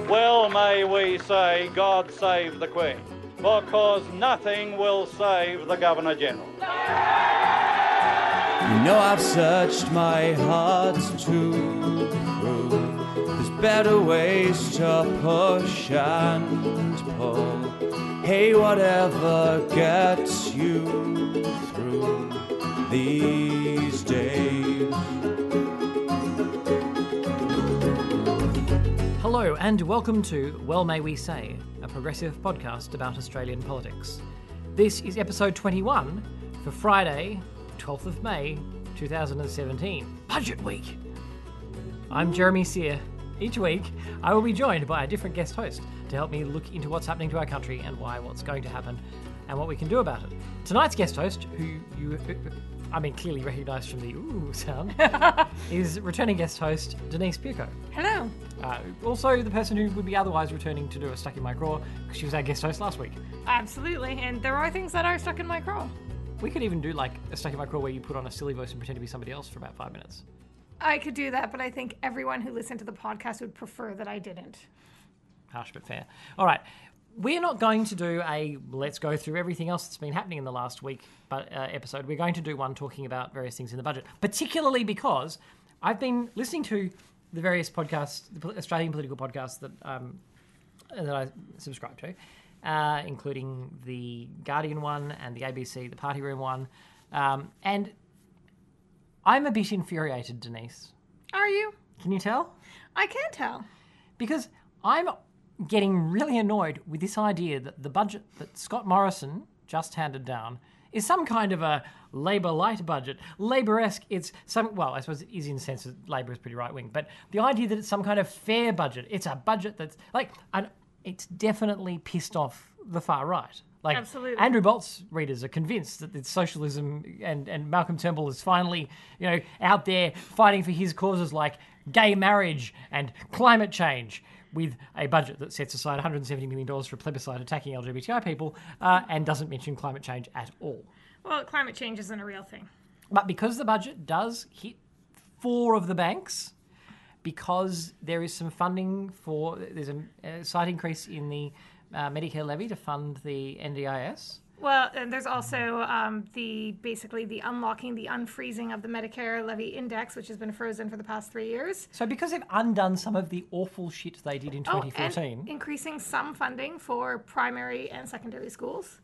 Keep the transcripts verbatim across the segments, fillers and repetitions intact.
Well may we say, God save the Queen, because nothing will save the Governor-General. You know I've searched my heart to prove there's better ways to push and pull. Hey, whatever gets you through these days. Hello and welcome to Well May We Say, a progressive podcast about Australian politics. This is episode twenty-one for Friday, twelfth of May, two thousand seventeen, Budget Week. I'm Jeremy Sear. Each week, I will be joined by a different guest host to help me look into what's happening to our country and why, what's going to happen, and what we can do about it. Tonight's guest host, who you, I mean, clearly recognised from the ooh sound, is returning guest host Denise Pirko. Hello. Uh, also, the person who would be otherwise returning to do a Stuck in My Craw, because she was our guest host last week. Absolutely, and there are things that are stuck in my craw. We could even do like a Stuck in My Craw where you put on a silly voice and pretend to be somebody else for about five minutes. I could do that, but I think everyone who listened to the podcast would prefer that I didn't. Harsh but fair. All right. We're not going to do a let's go through everything else that's been happening in the last week but uh, episode. We're going to do one talking about various things in the budget, particularly because I've been listening to the various podcasts, the Australian political podcasts that um, that I subscribe to, uh, including the Guardian one and the A B C, the Party Room one. Um, and I'm a bit infuriated, Denise. Are you? Can you tell? I can tell. Because I'm getting really annoyed with this idea that the budget that Scott Morrison just handed down is some kind of a Labor light budget. Labor-esque, it's some, well, I suppose it is in the sense that Labor is pretty right-wing, but the idea that it's some kind of fair budget, it's a budget that's, like, and it's definitely pissed off the far right. Like, Absolutely. Andrew Bolt's readers are convinced that it's socialism and, and Malcolm Turnbull is finally, you know, out there fighting for his causes like gay marriage and climate change, with a budget that sets aside one hundred seventy million dollars for a plebiscite attacking L G B T I people uh, and doesn't mention climate change at all. Well, climate change isn't a real thing. But because the budget does hit four of the banks, because there is some funding for, there's a, a slight increase in the uh, Medicare levy to fund the N D I S. Well, and there's also um, the basically the unlocking, the unfreezing of the Medicare levy index, which has been frozen for the past three years. So because they've undone some of the awful shit they did in twenty fourteen. Oh, and increasing some funding for primary and secondary schools.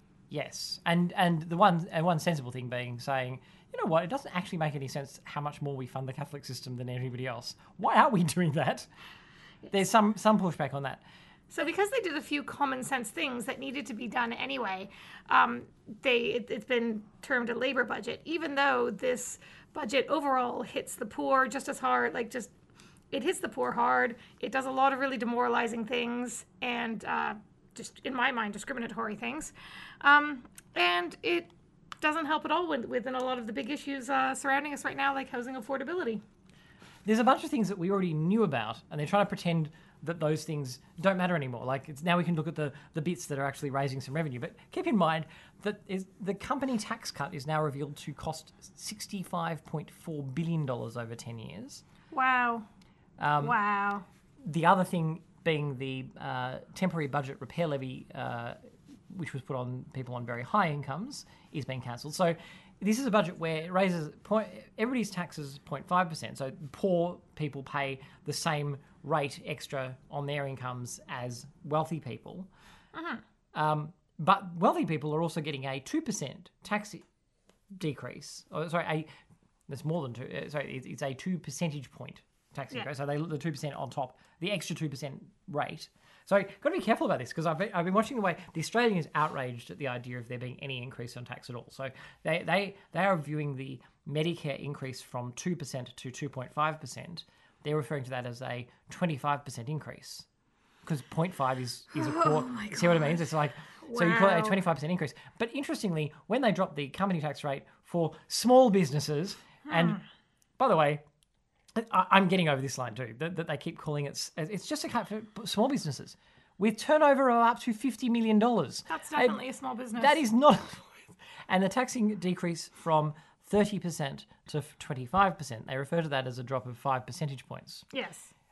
Yes, and and the one and one sensible thing being saying, you know what, it doesn't actually make any sense how much more we fund the Catholic system than anybody else. Why aren't we doing that? Yes. There's some some pushback on that. So because they did a few common sense things that needed to be done anyway, um, they it, it's been termed a Labor budget, even though this budget overall hits the poor just as hard, like just, it hits the poor hard. It does a lot of really demoralizing things and uh, just, in my mind, discriminatory things. Um, and it doesn't help at all with, within a lot of the big issues uh, surrounding us right now, like housing affordability. There's a bunch of things that we already knew about, and they're trying to pretend that those things don't matter anymore. Like, it's now we can look at the, the bits that are actually raising some revenue. But keep in mind that is, the company tax cut is now revealed to cost sixty-five point four billion dollars over ten years. Wow. Um, wow. The other thing being the uh, temporary budget repair levy, uh, which was put on people on very high incomes, is being cancelled. So this is a budget where it raises point, everybody's taxes zero point five percent. So poor people pay the same rate extra on their incomes as wealthy people. Uh-huh. Um, but wealthy people are also getting a two percent tax decrease. Oh, sorry, a, that's more than two. Uh, sorry, it's, it's a two percentage point tax yeah. increase. So they the two percent on top, the extra two percent rate. So got to be careful about this because I've been, I've been watching the way the Australian is outraged at the idea of there being any increase on tax at all. So they they, they are viewing the Medicare increase from two percent to two point five percent. They're referring to that as a twenty-five percent increase because zero point five is, is a quarter. Oh See what I mean? It's like, wow. So you call it a twenty-five percent increase. But interestingly, when they dropped the company tax rate for small businesses, hmm. and by the way, I, I'm getting over this line too, that, that they keep calling it, it's just a cut for small businesses with turnover of up to fifty million dollars. That's definitely uh, a small business. That is not, and the taxing decrease from thirty percent to twenty-five percent. They refer to that as a drop of five percentage points. Yes.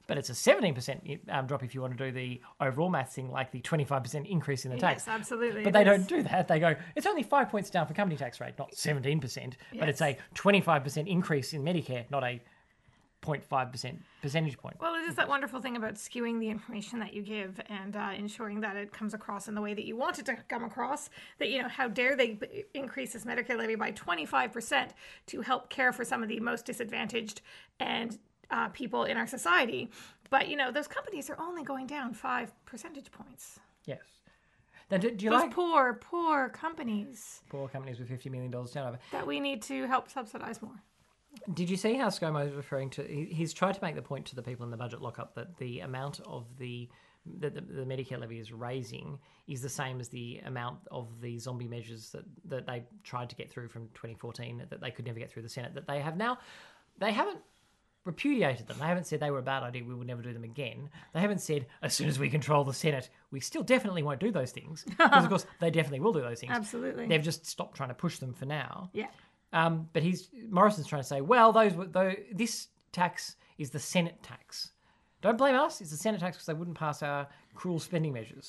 But it's a seventeen percent um, drop if you want to do the overall maths thing, like the twenty-five percent increase in the tax. Yes, absolutely. But they don't do that. They go, it's only five points down for company tax rate, not seventeen percent. Yes. But it's a twenty-five percent increase in Medicare, not a zero point five percent percentage point. Well, it is that wonderful thing about skewing the information that you give and uh, ensuring that it comes across in the way that you want it to come across. That, you know, how dare they b- increase this Medicare levy by twenty-five percent to help care for some of the most disadvantaged and uh, people in our society. But, you know, those companies are only going down five percentage points. Yes. Now, do, do you those like poor, poor companies. Poor companies with fifty million dollars turnover. That we need to help subsidise more. Did you see how ScoMo is referring to? He, he's tried to make the point to the people in the budget lockup that the amount of the that the, the Medicare levy is raising is the same as the amount of the zombie measures that, that they tried to get through from twenty fourteen that they could never get through the Senate. That they have now, they haven't repudiated them. They haven't said they were a bad idea, we will never do them again. They haven't said, as soon as we control the Senate, we still definitely won't do those things. Because, of course, they definitely will do those things. Absolutely. They've just stopped trying to push them for now. Yeah. Um, but he's Morrison's trying to say, well, those though this tax is the Senate tax. Don't blame us. It's the Senate tax because they wouldn't pass our cruel spending measures.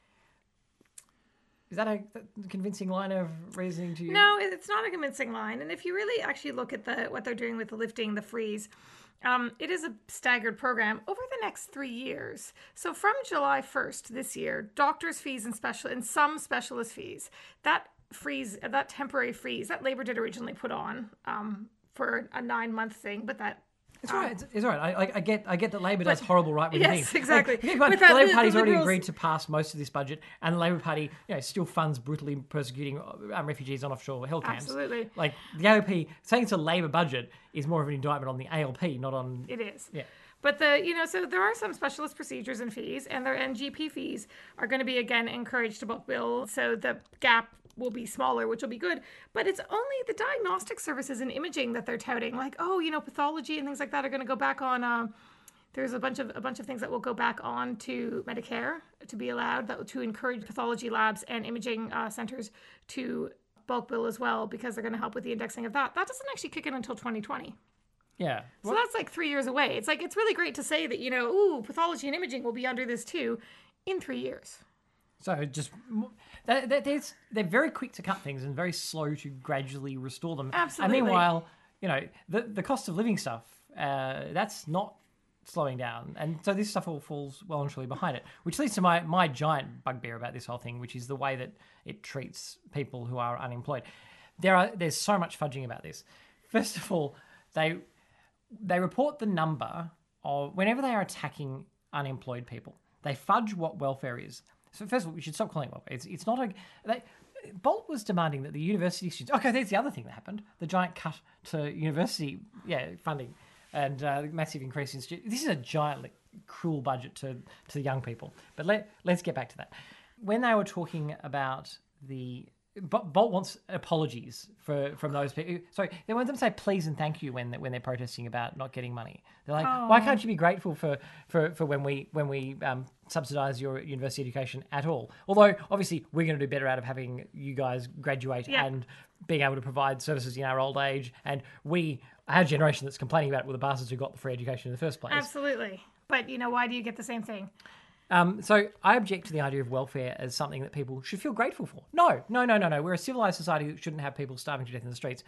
Is that a convincing line of reasoning to you? No, it's not a convincing line. And if you really actually look at the what they're doing with the lifting the freeze, um, it is a staggered program over the next three years. So from July first this year, doctors' fees and special and some specialist fees, that freeze, that temporary freeze that Labor did originally put on um, for a nine-month thing, but that It's all right. It's, it's all right. I, I get. I get that Labor does horrible right-wing yes, things. exactly. Like, But the that- Labor the- Party's the already Liberals- agreed to pass most of this budget, and the Labor Party, you know, still funds brutally persecuting um, refugees on offshore hell camps. Absolutely. Like the A L P saying it's a Labor budget is more of an indictment on the A L P, not on. it is. Yeah. But the you know so there are some specialist procedures and fees, and their and G P fees are going to be again encouraged to bulk bill, so the gap will be smaller, which will be good. But it's only the diagnostic services and imaging that they're touting, like oh you know pathology and things like that are going to go back on. Uh, there's a bunch of a bunch of things that will go back on to Medicare to be allowed that to encourage pathology labs and imaging uh, centers to bulk bill as well, because they're going to help with the indexing of that. That doesn't actually kick in until twenty twenty. Yeah. So that's like three years away. It's like, it's really great to say that, you know, ooh, pathology and imaging will be under this too in three years. So just that, that, that's, they're very quick to cut things and very slow to gradually restore them. Absolutely. And meanwhile, you know, the the cost of living stuff, uh, that's not slowing down. And so this stuff all falls well and truly behind it, which leads to my, my giant bugbear about this whole thing, which is the way that it treats people who are unemployed. There are There's so much fudging about this. First of all, they they report the number of, whenever they are attacking unemployed people, they fudge what welfare is. So first of all, we should stop calling it welfare. It's, it's not a... They, Bolt was demanding that the university students... Okay, that's the other thing that happened. The giant cut to university yeah, funding and uh, massive increase in students. This is a giant, like, cruel budget to, to the young people. But let, let's get back to that. When they were talking about the... Bolt wants apologies for from those people. So they want them to say please and thank you when when they're protesting about not getting money. They're like, oh. why can't you be grateful for for, for when we when we um, subsidise your university education at all? Although obviously we're going to do better out of having you guys graduate yeah. and being able to provide services in our old age. And we our generation that's complaining about it were the bastards who got the free education in the first place. Absolutely. But you know, why do you get the same thing? Um, so I object to the idea of welfare as something that people should feel grateful for. No, no, no, no, no. We're a civilized society that shouldn't have people starving to death in the streets.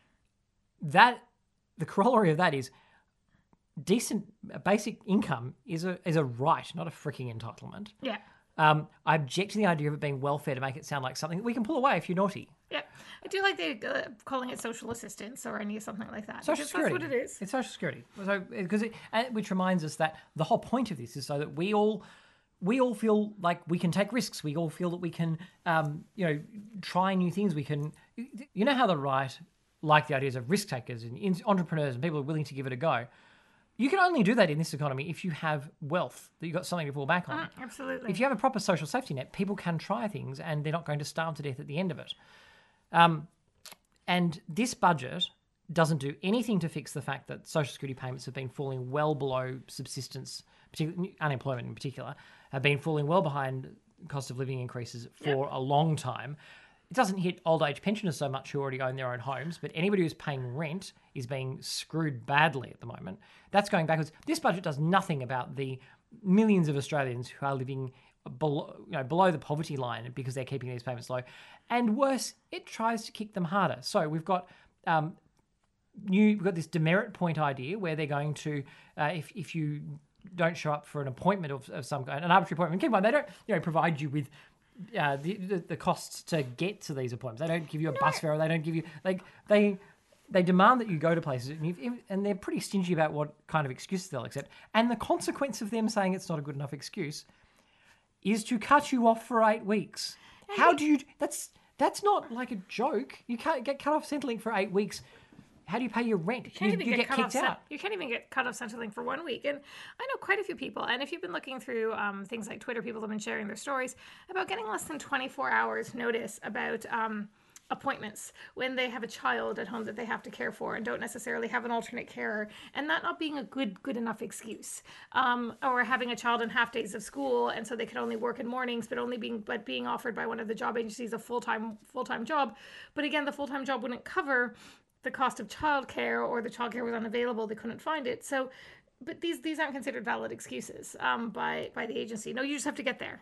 That the corollary of that is decent basic income is a is a right, not a freaking entitlement. Yeah. Um, I object to the idea of it being welfare to make it sound like something that we can pull away if you're naughty. Yeah. I do like they uh, calling it social assistance or any something like that. Social security. That's what it is. It's social security. So because it, which reminds us that the whole point of this is so that we all. We all feel like we can take risks. We all feel that we can, um, you know, try new things. We can, you know, how the right like the ideas of risk takers and entrepreneurs and people who are willing to give it a go. You can only do that in this economy if you have wealth, that you've got something to fall back on. Uh, absolutely. If you have a proper social safety net, people can try things and they're not going to starve to death at the end of it. Um, and this budget doesn't do anything to fix the fact that social security payments have been falling well below subsistence, particularly unemployment in particular, have been falling well behind cost of living increases for yep. a long time. it doesn't hit old age pensioners so much who already own their own homes, but anybody who's paying rent is being screwed badly at the moment. That's going backwards. This budget does nothing about the millions of Australians who are living below, you know, below the poverty line because they're keeping these payments low. And worse, it tries to kick them harder. So we've got um, new, we've got this demerit point idea where they're going to, uh, if if you don't show up for an appointment of, of some kind, an arbitrary appointment, keep in mind, they don't you know provide you with uh, the, the the costs to get to these appointments. They don't give you a bus fare. Or they don't give you like they. They demand that you go to places, and, you've, and they're pretty stingy about what kind of excuses they'll accept. And the consequence of them saying it's not a good enough excuse is to cut you off for eight weeks. How do you? That's that's not like a joke. You can't get cut off Centrelink for eight weeks. How do you pay your rent? You can't you, even you get, get cut kicked off. out. You can't even get cut off Centrelink for one week. And I know quite a few people. And if you've been looking through um, things like Twitter, people have been sharing their stories about getting less than twenty-four hours notice about um, appointments when they have a child at home that they have to care for and don't necessarily have an alternate carer, and that not being a good good enough excuse, um, or having a child in half days of school and so they could only work in mornings, but only being but being offered by one of the job agencies a full-time full-time job. But again, the full-time job wouldn't cover the cost of childcare, or the childcare was unavailable, they couldn't find it. So, but these these aren't considered valid excuses um, by by the agency. No, you just have to get there.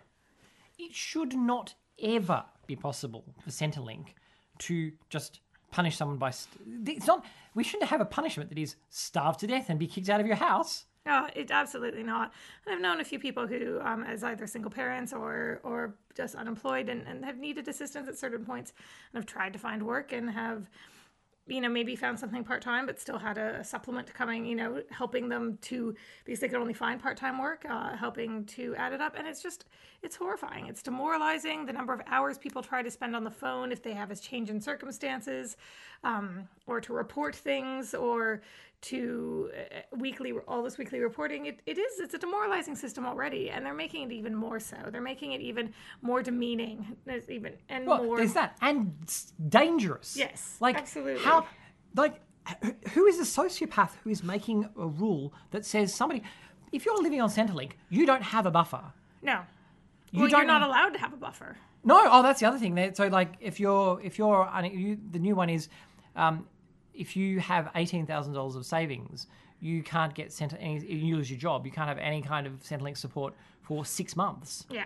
It should not ever be possible for Centrelink to just punish someone by... St- it's not... We shouldn't have a punishment that is starve to death and be kicked out of your house. No, it's absolutely not. And I've known a few people who, um, as either single parents or or just unemployed and, and have needed assistance at certain points and have tried to find work and have, you know, maybe found something part-time but still had a, a supplement coming, you know, helping them to, because they could only find part-time work, uh, helping to add it up. And it's just, it's horrifying. It's demoralizing. The number of hours people try to spend on the phone if they have a change in circumstances, um, or to report things, or to uh, weekly, all this weekly reporting. It, it is, it's a demoralizing system already, and they're making it even more so. They're making it even more demeaning. There's even, and Well, more. there's that. And it's dangerous. Yes, like, absolutely. How, like, wh- who is a sociopath who is making a rule that says somebody... If you're living on Centrelink, you don't have a buffer. No. You well, don't you're not have- allowed to have a buffer. No, oh, that's the other thing. So, like, if you're... if you're you, the new one is... Um, if you have eighteen thousand dollars of savings, you can't get Centre, any, you lose your job. You can't have any kind of Centrelink support for six months. Yeah.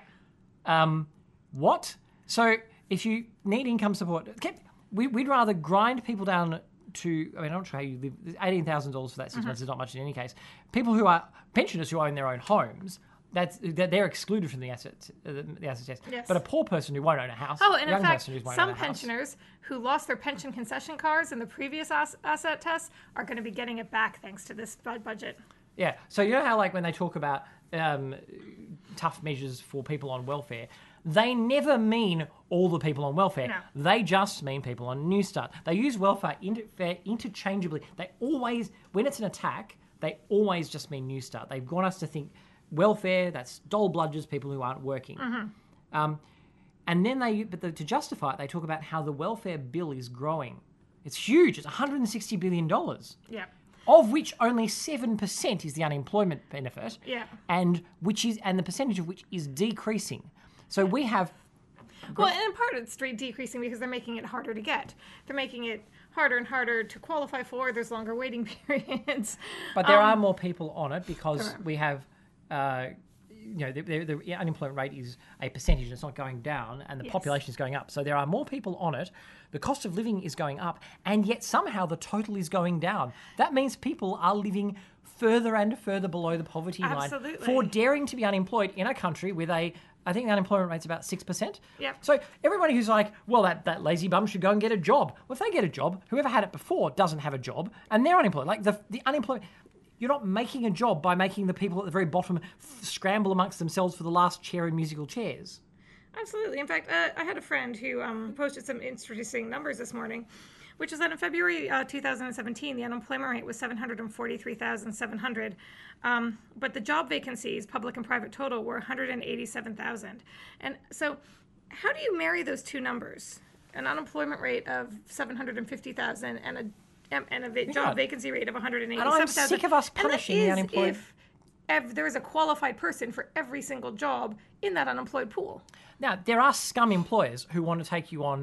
Um, what? So if you need income support, okay, we, we'd rather grind people down to, I mean, I'm not sure how you live, eighteen thousand dollars for that six Mm-hmm. months is not much in any case. People who are pensioners who own their own homes, that's they're excluded from the asset, uh, the asset test. Yes. But a poor person who won't own a house, Oh, a and young in fact, person who won't some own a house, pensioners who lost their pension concession cards in the previous as- asset test are going to be getting it back thanks to this bu- budget. Yeah. So you know how, like, when they talk about um, tough measures for people on welfare, they never mean all the people on welfare. No. They just mean people on New Start. They use welfare inter- interchangeably. They always, when it's an attack, they always just mean New Start. They want us to think welfare, that's dole bludgers, people who aren't working. Mm-hmm. Um, and then they, but the, to justify it, they talk about how the welfare bill is growing. It's huge. It's one hundred sixty billion dollars. Yeah. Of which only seven percent is the unemployment benefit. Yeah. And which is and the percentage of which is decreasing. So we have Well, and in part it's straight decreasing because they're making it harder to get. They're making it harder and harder to qualify for. There's longer waiting periods. but there Um, are more people on it because there are. we have uh, you know, the, the, the unemployment rate is a percentage, it's not going down, and the Yes. population is going up. So there are more people on it, the cost of living is going up, and yet somehow the total is going down. That means people are living further and further below the poverty line Absolutely. for daring to be unemployed in a country with a, I think the unemployment rate's about six percent. Yep. So everybody who's like, well, that, that lazy bum should go and get a job. Well, if they get a job, whoever had it before doesn't have a job, and they're unemployed. Like the, the unemployment... You're not making a job by making the people at the very bottom f- scramble amongst themselves for the last chair in musical chairs. Absolutely. In fact, uh, I had a friend who um, posted some interesting numbers this morning, which is that in February uh, two thousand seventeen, the unemployment rate was seven hundred forty-three thousand seven hundred, um, but the job vacancies, public and private total, were one hundred eighty-seven thousand. And so how do you marry those two numbers? An unemployment rate of seven hundred fifty thousand and a and a va- job vacancy rate of one hundred eighty-seven thousand. And I'm sick of us punishing the unemployed. If, if there is a qualified person for every single job in that unemployed pool. Now, there are scum employers who want to take you on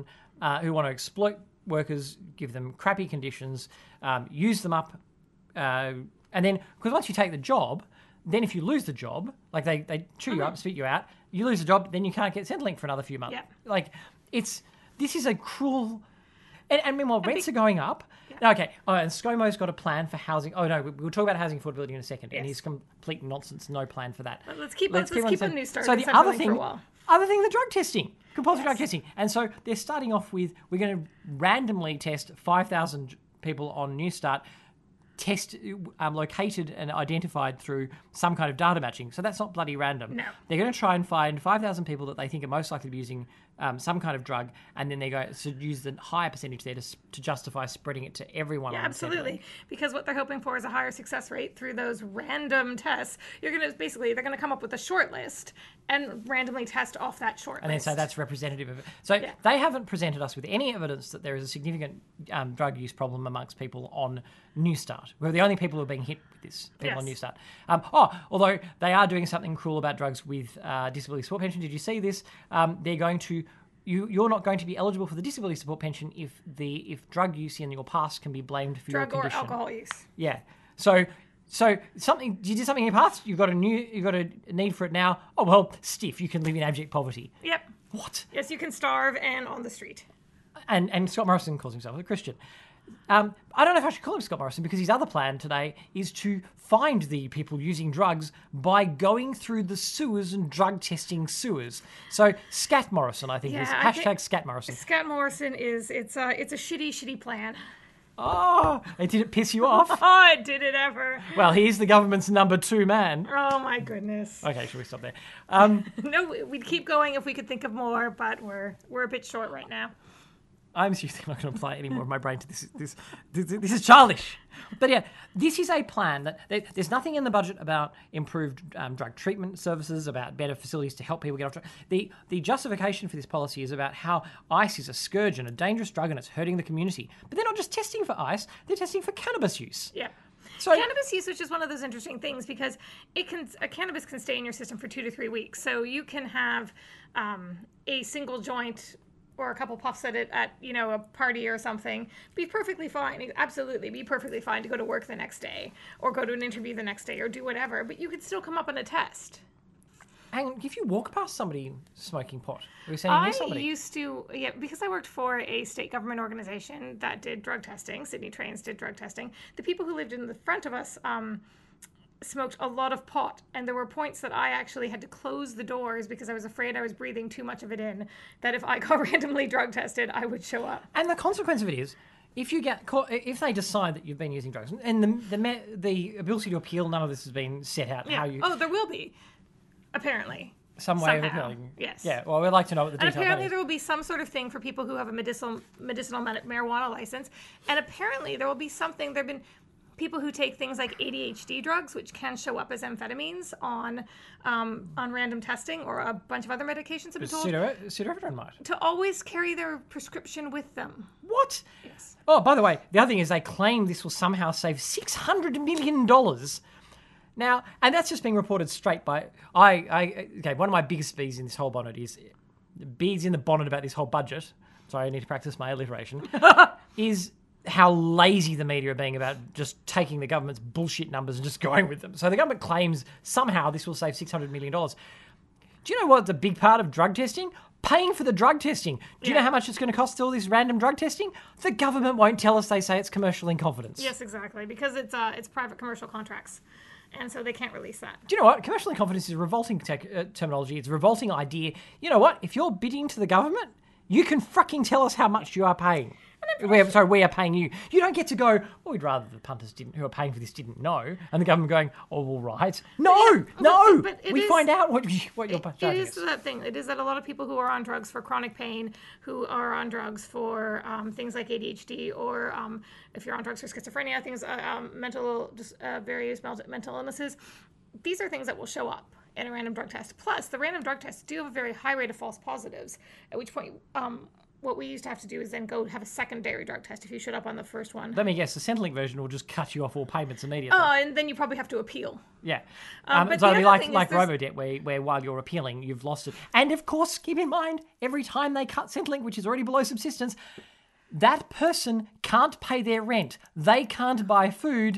uh, who want to exploit workers, give them crappy conditions, um, use them up, uh, and then because once you take the job, then if you lose the job, like they, they chew mm-hmm. you up, spit you out, you lose the job, then you can't get Centrelink for another few months. Yeah. Like it's this is a cruel, and, and meanwhile and rents be- are going up. Yeah. Okay, oh, and ScoMo's got a plan for housing. Oh no, we- we'll talk about housing affordability in a second, yes. and he's complete nonsense. No plan for that. But let's keep let's, let's keep on, on New Start. So the other thing, for a while. other thing, the drug testing, compulsory Yes. drug testing, and so they're starting off with we're going to randomly test five thousand people on New Start, test um, located and identified through some kind of data matching. So that's not bloody random. No. They're going to try and find five thousand people that they think are most likely to be using um, some kind of drug, and then they go to use the higher percentage there to, to justify spreading it to everyone. Yeah, on absolutely. Because what they're hoping for is a higher success rate through those random tests. You're going to basically, they're going to come up with a short list and randomly test off that short and list. then say that's representative of it. So Yeah. they haven't presented us with any evidence that there is a significant um, drug use problem amongst people on New Start. We're the only people who are being hit with this, people Yes. on New Start. Um, oh, although they are doing something cruel about drugs with uh, disability support pension. Did you see this? Um, they're going to... You, you're not going to be eligible for the disability support pension if the if drug use in your past can be blamed for Drug your or condition. alcohol use. Yeah. So so something you did something in your past. You've got a new you've got a need for it now. Oh well, stiff. You can live in abject poverty. Yep. What? Yes, you can starve and on the street. And and Scott Morrison calls himself a Christian. Um, I don't know if I should call him Scott Morrison because his other plan today is to find the people using drugs by going through the sewers and drug testing sewers. So Scat Morrison, I think, Yeah, is I hashtag think- Scat Morrison. Scott Morrison is it's a it's a shitty shitty plan. Oh, and did it piss you off? Oh, did it ever? Well, he's the government's number two man. Oh my goodness. Okay, should we stop there? Um, No, we- we'd keep going if we could think of more, but we're we're a bit short right now. I'm seriously not going to apply any more of my brain to this. This, this, this is childish. But yeah, this is a plan that, that there's nothing in the budget about improved um, drug treatment services, about better facilities to help people get off drugs. The the justification for this policy is about how ice is a scourge and a dangerous drug and it's hurting the community. But they're not just testing for ice; they're testing for cannabis use. Yeah. So Cannabis use, which is one of those interesting things because it can a cannabis can stay in your system for two to three weeks. So you can have um, a single joint or a couple puffs at it at you know a party or something, be perfectly fine. Absolutely, be perfectly fine to go to work the next day or go to an interview the next day or do whatever. But you could still come up on a test. and if you walk past somebody smoking pot, are you saying I near somebody? used to, yeah, because I worked for a state government organization that did drug testing. Sydney Trains did drug testing. The people who lived in the front of us um, smoked a lot of pot, and there were points that I actually had to close the doors because I was afraid I was breathing too much of it in, that if I got randomly drug tested, I would show up. And the consequence of it is, if you get caught, if they decide that you've been using drugs, and the the, me- the ability to appeal, none of this has been set out. Yeah. How you Oh, there will be, apparently. some way of somehow. appealing. Yes. Yeah. Well, we'd like to know what the And detail apparently is. there will be some sort of thing for people who have a medicinal medicinal ma- marijuana license. And apparently there will be something, there have been people who take things like A D H D drugs, which can show up as amphetamines on um, on random testing, or a bunch of other medications, I'm told, Pseudo, pseudoephedrine might. to always carry their prescription with them. What? Yes. Oh, by the way, the other thing is they claim this will somehow save six hundred million dollars. Now, and that's just being reported straight by... I, I Okay, one of my biggest bees in this whole bonnet is... Bees in the bonnet about this whole budget. Sorry, I need to practice my alliteration. is how lazy the media are being about just taking the government's bullshit numbers and just going with them. So the government claims somehow this will save six hundred million dollars. Do you know what's a big part of drug testing? Paying for the drug testing. Do you Yeah. know how much it's going to cost all this random drug testing? The government won't tell us. They say it's commercial in confidence. Yes, exactly, because it's uh, it's private commercial contracts, and so they can't release that. Do you know what? Commercial in confidence is a revolting tech, uh, terminology. It's a revolting idea. You know what? If you're bidding to the government, you can fucking tell us how much you are paying. We're, sorry, we are paying you. You don't get to go, well, we'd rather the punters didn't, who are paying for this didn't know, and the government going, oh, all right. No, no. but it we is- find out what, you, what you're It charging is us. that thing. It is that a lot of people who are on drugs for chronic pain, who are on drugs for um, things like A D H D, or um, if you're on drugs for schizophrenia, things, uh, um, mental, just uh, various mental mental illnesses. These are things that will show up in a random drug test. Plus, the random drug tests do have a very high rate of false positives. At which point, um, what we used to have to do is then go have a secondary drug test if you showed up on the first one. Let me guess, the Centrelink version will just cut you off all payments immediately. Oh, and then you probably have to appeal. Yeah. Um, Um, but so the it'll be other like, thing is like there's- Robodebt, where, where while you're appealing, you've lost it. And of course, keep in mind, every time they cut Centrelink, which is already below subsistence, that person can't pay their rent. They can't buy food.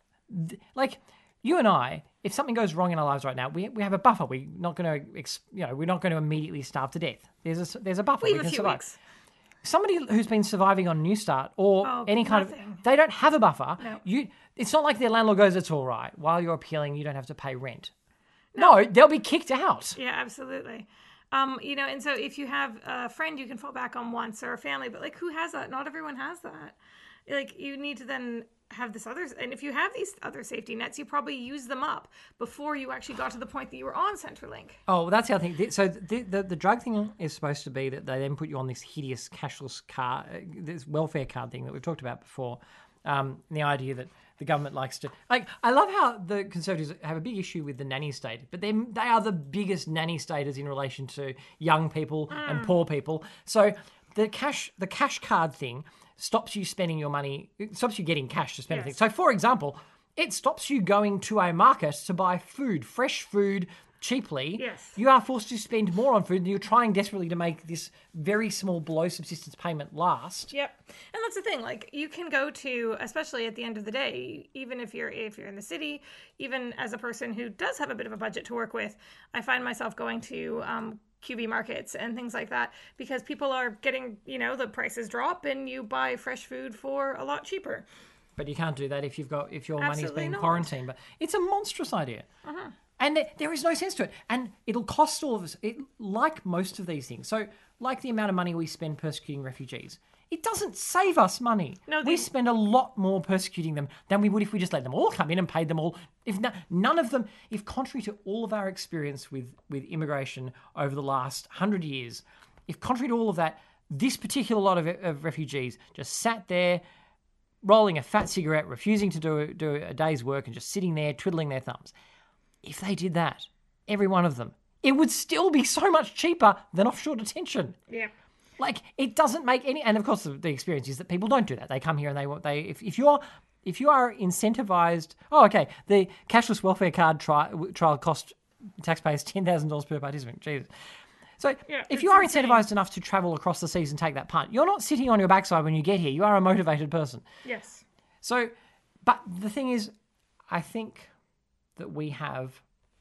Like, you and I, if something goes wrong in our lives right now, we we have a buffer. We're not going to, you know, we're not going to immediately starve to death. There's a there's a buffer. We We, have a can few survive. weeks. Somebody who's been surviving on New Start or Oh, any kind nothing. of, they don't have a buffer. No. You, it's not like their landlord goes, it's all right. While you're appealing, you don't have to pay rent. No, they'll be kicked out. Yeah, absolutely. Um, you know, and so if you have a friend you can fall back on once or a family, but like who has that? Not everyone has that. Like you need to then have this other, and if you have these other safety nets, you probably use them up before you actually got to the point that you were on Centrelink. Oh, well, that's the other thing. So the, the the drug thing is supposed to be that they then put you on this hideous cashless card, uh, this welfare card thing that we've talked about before. Um, and the idea that the government likes to, like, I love how the Conservatives have a big issue with the nanny state, but they they are the biggest nanny staters in relation to young people Mm. and poor people. So the cash the cash card thing stops you spending your money, it stops you getting cash to spend Yes. things. So, for example, it stops you going to a market to buy food, fresh food, cheaply. Yes. You are forced to spend more on food, and you're trying desperately to make this very small below subsistence payment last. Yep. And that's the thing, like you can go to, especially at the end of the day, even if you're if you're in the city, even as a person who does have a bit of a budget to work with, I find myself going to um, Q V markets and things like that because people are getting, you know, the prices drop and you buy fresh food for a lot cheaper. But you can't do that if you've got if your money's Absolutely being not. quarantined. But it's a monstrous idea. And there, there is no sense to it. And it'll cost all of us, it, like most of these things. So, like the amount of money we spend persecuting refugees, it doesn't save us money. No, we they- spend a lot more persecuting them than we would if we just let them all come in and paid them all. If no, none of them, if contrary to all of our experience with, with immigration over the last hundred years, if contrary to all of that, this particular lot of, of refugees just sat there, rolling a fat cigarette, refusing to do, do a day's work and just sitting there twiddling their thumbs. If they did that, every one of them, it would still be so much cheaper than offshore detention. Yeah. Like, it doesn't make any... And, of course, the, the experience is that people don't do that. They come here and they... want they if, if you're if you are incentivized... Oh, okay, the cashless welfare card tri- trial cost taxpayers ten thousand dollars per participant. Jesus. So Yeah, if it's you are insane. incentivized enough to travel across the seas and take that punt, you're not sitting on your backside when you get here. You are a motivated person. Yes. So, but the thing is, I think that we have,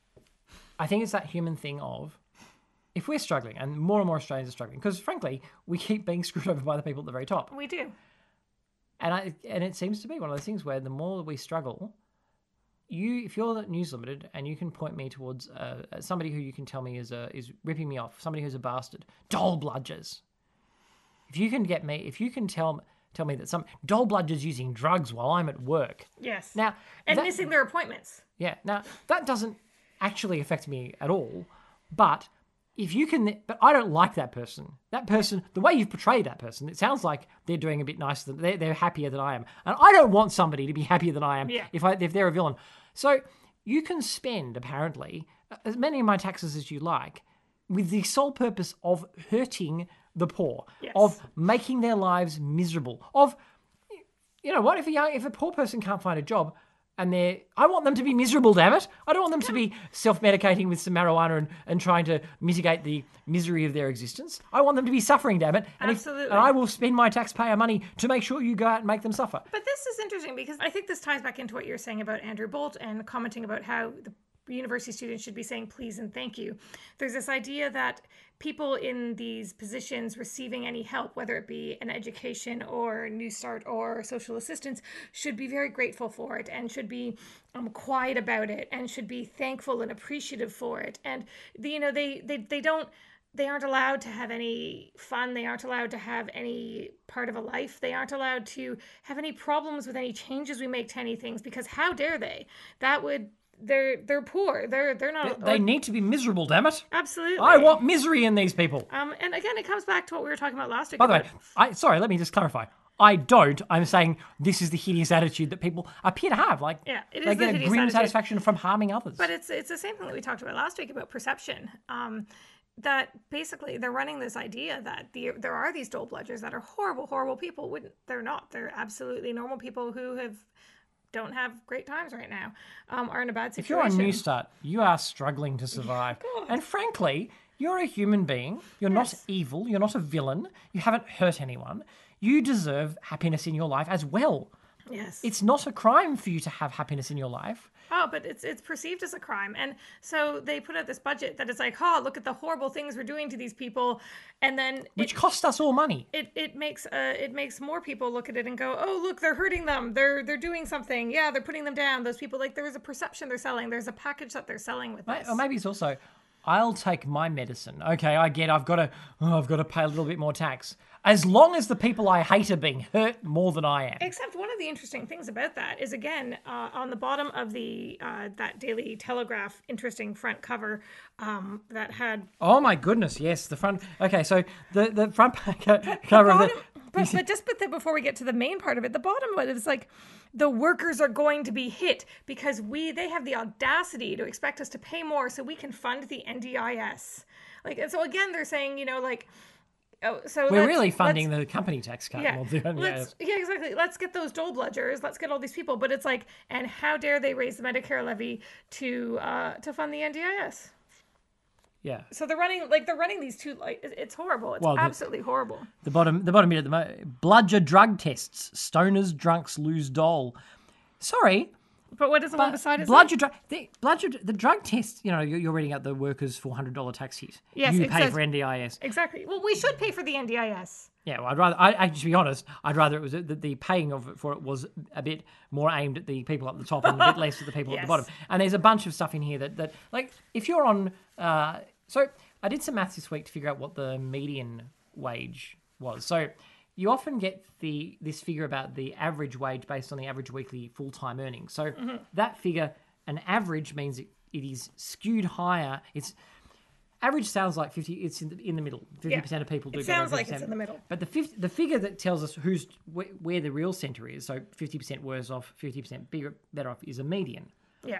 I think it's that human thing of, if we're struggling, and more and more Australians are struggling, because frankly, we keep being screwed over by the people at the very top. We do. And I, and it seems to be one of those things where the more that we struggle, you, if you're News Limited and you can point me towards uh, somebody who you can tell me is a, is ripping me off, somebody who's a bastard, Dole Bludgers. If you can get me, if you can tell tell me that some Dole Bludgers using drugs while I'm at work. Yes. Now, and that- missing their appointments. Yeah. Now, that doesn't actually affect me at all. But if you can... But I don't like that person. That person... The way you've portrayed that person, it sounds like they're doing a bit nicer than... They're, they're happier than I am. And I don't want somebody to be happier than I am Yeah. if, I, if they're a villain. So you can spend, apparently, as many of my taxes as you like with the sole purpose of hurting the poor, Yes. of making their lives miserable, of... You know what? If a young, if a poor person can't find a job, and they're, I want them to be miserable. Damn it! I don't want them to be self-medicating with some marijuana and, and trying to mitigate the misery of their existence. I want them to be suffering. Damn it! And if- Absolutely. and I will spend my taxpayer money to make sure you go out and make them suffer. But this is interesting because I think this ties back into what you're saying about Andrew Bolt and commenting about how the university students should be saying please and thank you. There's this idea that people in these positions receiving any help, whether it be an education or New Start or social assistance, should be very grateful for it and should be um, quiet about it and should be thankful and appreciative for it. And, the, you know, they, they, they don't, they aren't allowed to have any fun. They aren't allowed to have any part of a life. They aren't allowed to have any problems with any changes we make to any things because how dare they? That would... They're they're poor. They're they're not. They need to be miserable. Damn it! Absolutely. I want misery in these people. Um, and again, it comes back to what we were talking about last week. By the way, about- I sorry. Let me just clarify. I don't. I'm saying this is the hideous attitude that people appear to have. Like, Yeah, it they is the get a hideous grim attitude. satisfaction from harming others. But it's it's the same thing that we talked about last week about perception. Um, that basically they're running this idea that the, there are these dole bludgers that are horrible, horrible people. Wouldn't they're not. They're absolutely normal people who have don't have great times right now, um, are in a bad If you're situation. on Newstart, you are struggling to survive. God. And frankly, you're a human being. You're Yes. not evil. You're not a villain. You haven't hurt anyone. You deserve happiness in your life as well. Yes. It's not a crime for you to have happiness in your life. Oh, but it's it's perceived as a crime. And so they put out this budget that is like, oh, look at the horrible things we're doing to these people. And then Which it, costs us all money. it, it makes uh, it makes more people look at it and go, oh, look, they're hurting them. They're they're doing something. Yeah, they're putting them down. Those people, like, there's a perception they're selling. There's a package that they're selling with this. Or maybe it's also, I'll take my medicine. Okay, I get I've got to oh, I've got to pay a little bit more tax. As long as the people I hate are being hurt more than I am. Except one of the interesting things about that is, again, uh, on the bottom of the uh, that Daily Telegraph interesting front cover um, that had Oh my goodness, yes, the front. Okay, so the the front cover of bottom, the. but, but just but the, before we get to the main part of it, the bottom of it is like the workers are going to be hit because we they have the audacity to expect us to pay more so we can fund the N D I S. Like, and so again, they're saying, you know, like. Oh, so We're let's- really funding let's- the company tax cut. Yeah, more than- let's, yeah, exactly. Let's get those dole bludgers. Let's get all these people. But it's like, and how dare they raise the Medicare levy to uh, to fund the N D I S? yeah. So they're running like they're running these two. Like it- it's horrible. It's Well, the- absolutely horrible. The bottom, the bottom bit at the mo- bludger drug tests. Stoners, drunks lose dole. Sorry, But what does the one but beside it say? bludger drug. The bludger, the drug test. You know, you're, you're reading out the workers' four hundred dollar tax hit. Yes, you it pay says- for N D I S. Exactly. Well, we should pay for the N D I S. Yeah, well, I'd rather. I, I to be honest, I'd rather it was that the paying of it for it was a bit more aimed at the people at the top and a bit less at the people at Yes. the bottom. And there's a bunch of stuff in here that that like if you're on. Uh, so I did some maths this week to figure out what the median wage was. So you often get the this figure about the average wage based on the average weekly full time earnings. So Mm-hmm. that figure, an average means it, it is skewed higher. It's average sounds like fifty. It's in the, in the middle. Fifty percent of people do. It get over sounds like it's fifty percent. in the middle. But the fifty, the figure that tells us who's where, where the real centre is, so fifty percent worse off, fifty percent bigger better off, is a median. Yeah.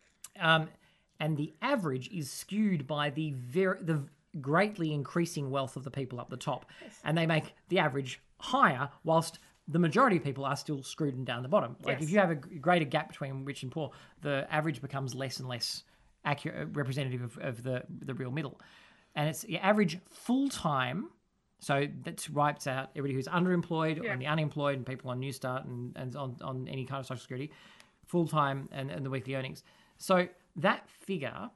Um, and the average is skewed by the very the greatly increasing wealth of the people up the top, and they make the average higher, whilst the majority of people are still screwed and down the bottom. Like Yes. if you have a g- greater gap between rich and poor, the average becomes less and less accurate, representative of, of the the real middle, and it's the average full time. So that wipes out everybody who's underemployed Yeah. and the unemployed and people on Newstart and, and on, on any kind of social security, full time and, and the weekly earnings. So that figure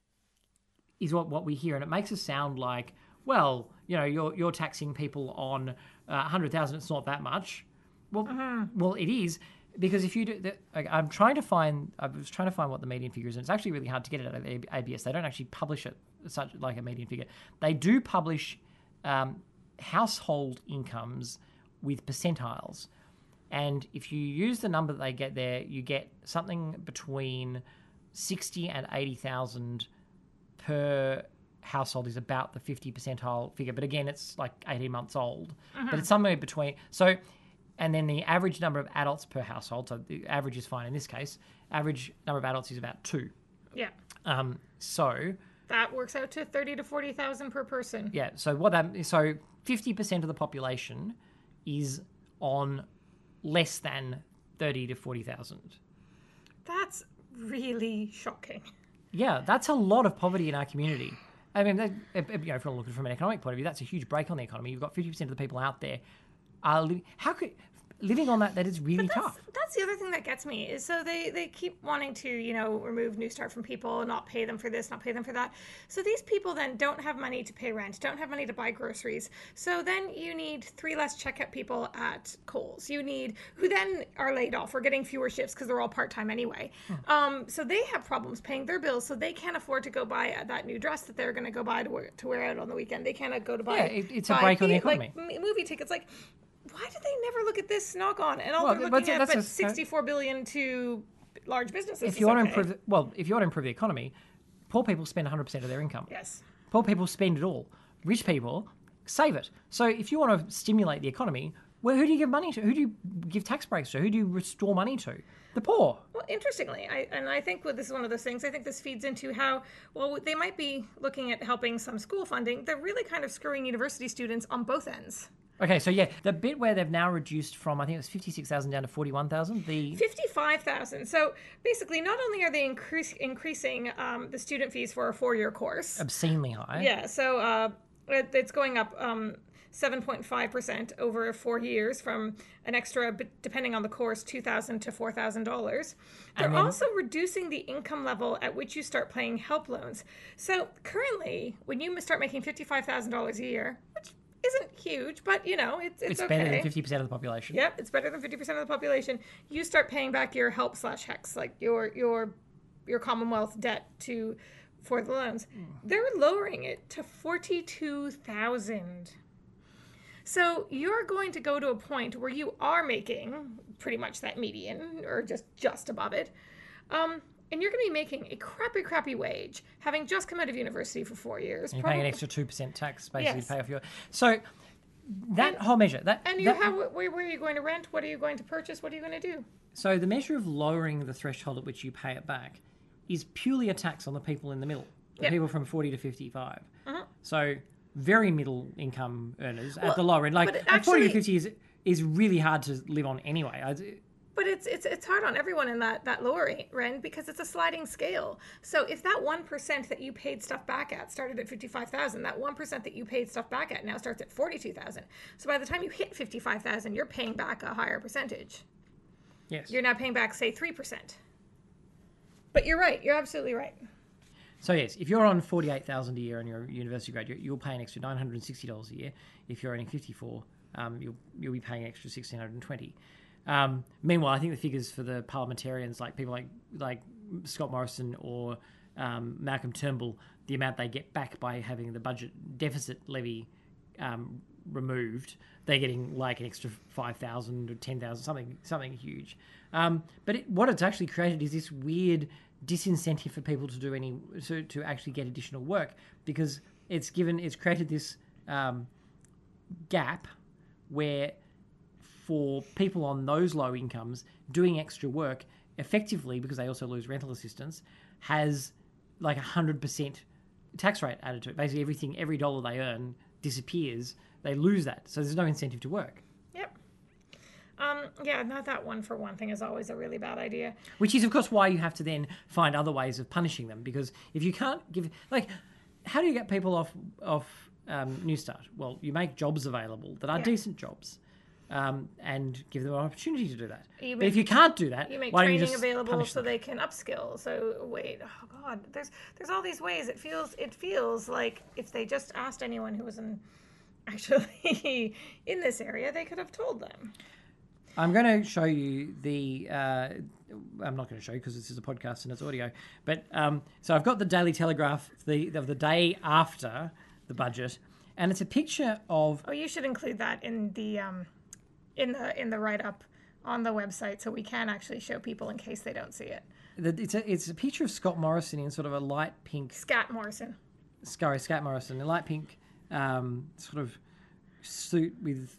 is what, what we hear, and it makes us sound like, well, you know, you're you're taxing people on uh, one hundred thousand, it's not that much. Well, well, it is, because if you do, the, like, I'm trying to find, I was trying to find what the median figure is, and it's actually really hard to get it out of A B S. They don't actually publish it such like a median figure. They do publish um, household incomes with percentiles, and if you use the number that they get there, you get something between sixty and eighty thousand per household is about the fifty percentile figure. But again, it's like eighteen months old. But it's somewhere between. So, and then the average number of adults per household, so the average is fine in this case, average number of adults is about two. Yeah. Um, so, That works out to thirty to forty thousand per person. yeah, so what that so fifty percent of the population is on less than thirty to forty thousand. That's really shocking. Yeah, that's a lot of poverty in our community. I mean, that, you know, if you're looking from an economic point of view, that's a huge break on the economy. You've got fifty percent of the people out there are living. How could living on that? That is really That's, tough. that's the other thing that gets me is so they, they keep wanting to, you know, remove Newstart from people, not pay them for this, not pay them for that. So these people then don't have money to pay rent, don't have money to buy groceries. So then you need three less checkout people at Kohl's. You need, who then are laid off or getting fewer shifts because they're all part-time anyway. Um, so they have problems paying their bills, so they can't afford to go buy that new dress that they're going to go buy to wear, to wear out on the weekend. They can't go to buy. Yeah, it- it's a buy break on the the- like, economy. m- movie tickets, like, why do they never look at this knock on? And all Well, they're but looking at that's but a- sixty-four billion to large businesses. If is you want to okay. improve, well, if you want to improve the economy, poor people spend one hundred percent of their income. Yes. Poor people spend it all. Rich people save it. So if you want to stimulate the economy, Well, who do you give money to? Who do you give tax breaks to? Who do you restore money to? The poor. Well, interestingly, I, and I think this is one of those things, I think this feeds into how, well, they might be looking at helping some school funding. They're really kind of screwing university students on both ends. Okay, so yeah, the bit where they've now reduced from, I think it was fifty-six thousand down to forty-one thousand. The fifty-five thousand. So basically, not only are they increase, increasing um, the student fees for a four-year course. Obscenely high. Yeah, so uh, it, it's going up um, seven point five percent over four years from an extra, depending on the course, two thousand dollars to four thousand dollars. They're And then- also reducing the income level at which you start paying help loans. So currently, when you start making fifty-five thousand dollars a year, which isn't huge, but, you know, it's, it's, It's okay. better than fifty percent of the population. Yep, it's better than fifty percent of the population. You start paying back your help slash HECS, like your your your Commonwealth debt to for the loans. They're lowering it to forty-two thousand. So you're going to go to a point where you are making pretty much that median or just just above it. Um, and you're going to be making a crappy, crappy wage, having just come out of university for four years. And you're paying an extra two percent tax, basically, Yes. to pay off your... So that whole measure... that And you that, have, where, where are you going to rent? What are you going to purchase? What are you going to do? So the measure of lowering the threshold at which you pay it back is purely a tax on the people in the middle, the Yep. people from forty to fifty-five. Uh-huh. So very middle income earners at Well, the lower end. Like but it at forty to actually- fifty is, is really hard to live on anyway. I, But it's it's it's hard on everyone in that, that lower end because it's a sliding scale. So if that one percent that you paid stuff back at started at fifty-five thousand, that one percent that you paid stuff back at now starts at forty-two thousand. So by the time you hit fifty-five thousand, you're paying back a higher percentage. yes. You're now paying back, say, three percent. But you're right. You're absolutely right. So yes, if you're on forty-eight thousand dollars a year and you're a university graduate, you'll pay an extra nine hundred sixty dollars a year. If you're earning fifty-four, um, you'll you'll be paying an extra one thousand six hundred twenty dollars. Um, meanwhile, I think the figures for the parliamentarians, like people like like Scott Morrison or um, Malcolm Turnbull, the amount they get back by having the budget deficit levy um, removed, they're getting like an extra five thousand or ten thousand, something something huge. Um, but it, what it's actually created is this weird disincentive for people to do any to, to actually get additional work, because it's given it's created this um, gap where for people on those low incomes doing extra work effectively, because they also lose rental assistance, has like a hundred percent tax rate added to it. Basically everything, every dollar they earn disappears. They lose that. So there's no incentive to work. Yep. Um, yeah, not that one for one thing is always a really bad idea. Which is, of course, why you have to then find other ways of punishing them. Because if you can't give... Like, how do you get people off off um, New Start? Well, you make jobs available that are Yeah. decent jobs um, and give them an opportunity to do that. You but make- if you can't do that, You make why don't you training just available punish so them? they can upskill. So wait, oh god, there's there's all these ways. It feels it feels like if they just asked anyone who was in actually in this area, they could have told them. I'm going to show you the... Uh, I'm not going to show you because this is a podcast and it's audio. But um, so I've got the Daily Telegraph the, of the day after the budget, and it's a picture of... Oh, you should include that in the um, in the in the write up on the website so we can actually show people in case they don't see it. The, it's a it's a picture of Scott Morrison in sort of a light pink... Scat Morrison. Sorry, Scott Morrison, a light pink um, sort of suit with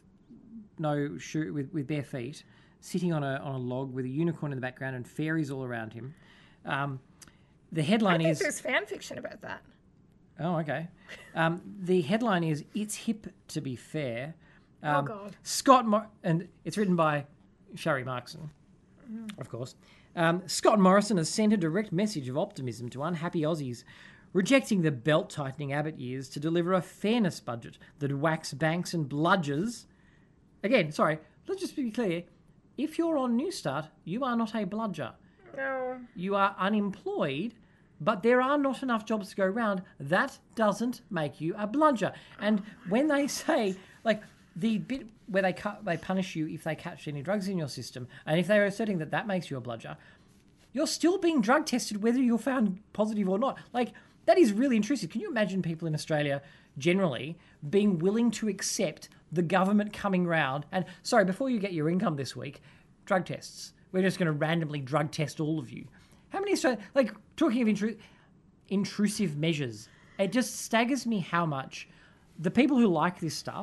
no shoe, with, with bare feet, sitting on a on a log with a unicorn in the background and fairies all around him. Um, the I headline think is... there's fan fiction about that. Oh, okay. Um, the headline is "It's hip to be fair." Um, Oh, God. Scott Mor- and it's written by Sherry Markson, of course. Um, Scott Morrison has sent a direct message of optimism to unhappy Aussies, rejecting the belt-tightening Abbott years to deliver a fairness budget that whacks banks and bludgers. Again, sorry, let's just be clear. If you're on New Start, you are not a bludger. No. You are unemployed, but there are not enough jobs to go around. That doesn't make you a bludger. And when they say, like, the bit where they cut, they punish you if they catch any drugs in your system, and if they're asserting that that makes you a bludger, you're still being drug tested whether you're found positive or not. Like, that is really intrusive. Can you imagine people in Australia generally being willing to accept the government coming round and, sorry, before you get your income this week, drug tests. We're just going to randomly drug test all of you. How many Australians, like, talking of intru- intrusive measures, it just staggers me how much the people who like this stuff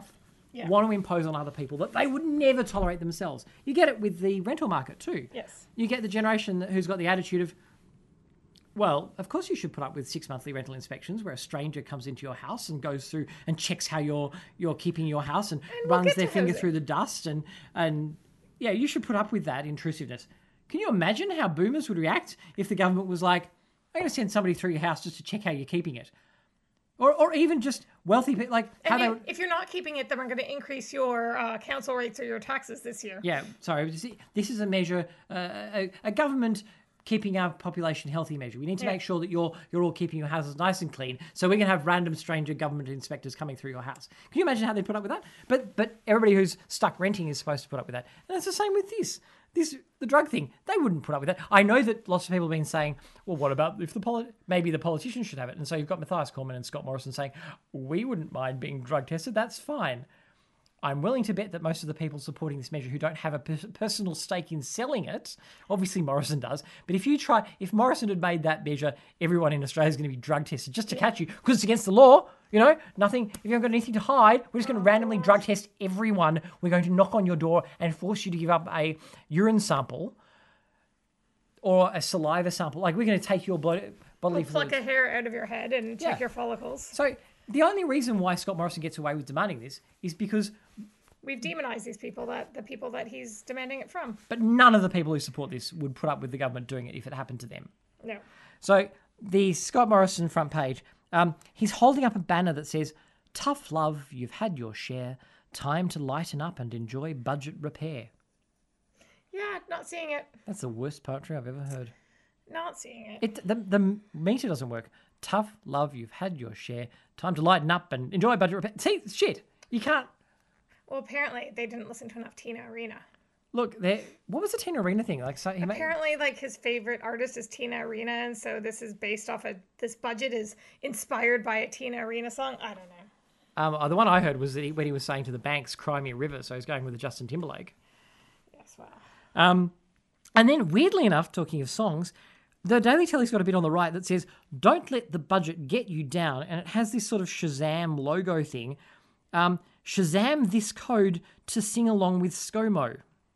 Yeah. want to impose on other people that they would never tolerate themselves. You get it with the rental market too. Yes. You get the generation who's got the attitude of, well, of course you should put up with six monthly rental inspections where a stranger comes into your house and goes through and checks how you're you're keeping your house and, And we'll runs get their to finger housing. through the dust and and yeah, you should put up with that intrusiveness. Can you imagine how boomers would react if the government was like, I'm going to send somebody through your house just to check how you're keeping it? Or or even just wealthy people, like how And they you, would, if you're not keeping it, then we're going to increase your uh, council rates or your taxes this year. yeah, sorry, this is a measure, uh, a, a government keeping our population healthy measure. We need to Yeah. make sure that you're you're all keeping your houses nice and clean, so we can have random stranger government inspectors coming through your house. Can you imagine how they put up with that? But but everybody who's stuck renting is supposed to put up with that, and it's the same with this. This the drug thing. They wouldn't put up with that. I know that lots of people have been saying, well, what about if the poli- maybe the politicians should have it? And so you've got Matthias Cormann and Scott Morrison saying, we wouldn't mind being drug tested. That's fine. I'm willing to bet that most of the people supporting this measure who don't have a per- personal stake in selling it, obviously Morrison does, but if you try, if Morrison had made that measure, everyone in Australia is going to be drug tested just to catch you because it's against the law. You know, nothing. If you haven't got anything to hide, we're just going to randomly drug test everyone. We're going to knock on your door and force you to give up a urine sample or a saliva sample. Like we're going to take your blood, bodily Pluck fluids. a hair out of your head and check Yeah. your follicles. So the only reason why Scott Morrison gets away with demanding this is because. We've demonized these people, that the people that he's demanding it from. But none of the people who support this would put up with the government doing it if it happened to them. No. So the Scott Morrison front page, um, he's holding up a banner that says, "Tough love, you've had your share. Time to lighten up and enjoy budget repair." Yeah, not seeing it. That's the worst poetry I've ever heard. Not seeing it. It the, the meter doesn't work. Tough love, you've had your share. Time to lighten up and enjoy budget repair. See, shit, you can't. Well, apparently they didn't listen to enough Tina Arena. Look, there. What was the Tina Arena thing? Like, so he made, Apparently, like his favorite artist is Tina Arena, and so this is based off of this budget is inspired by a Tina Arena song. I don't know. um, the one I heard was that he, when he was saying to the banks, "Cry me a river," so he's going with the Justin Timberlake. Yes, wow. Um, and then, weirdly enough, talking of songs, the Daily Telly's got a bit on the right that says, "Don't let the budget get you down," and it has this sort of Shazam logo thing. Um, Shazam this code to sing along with ScoMo.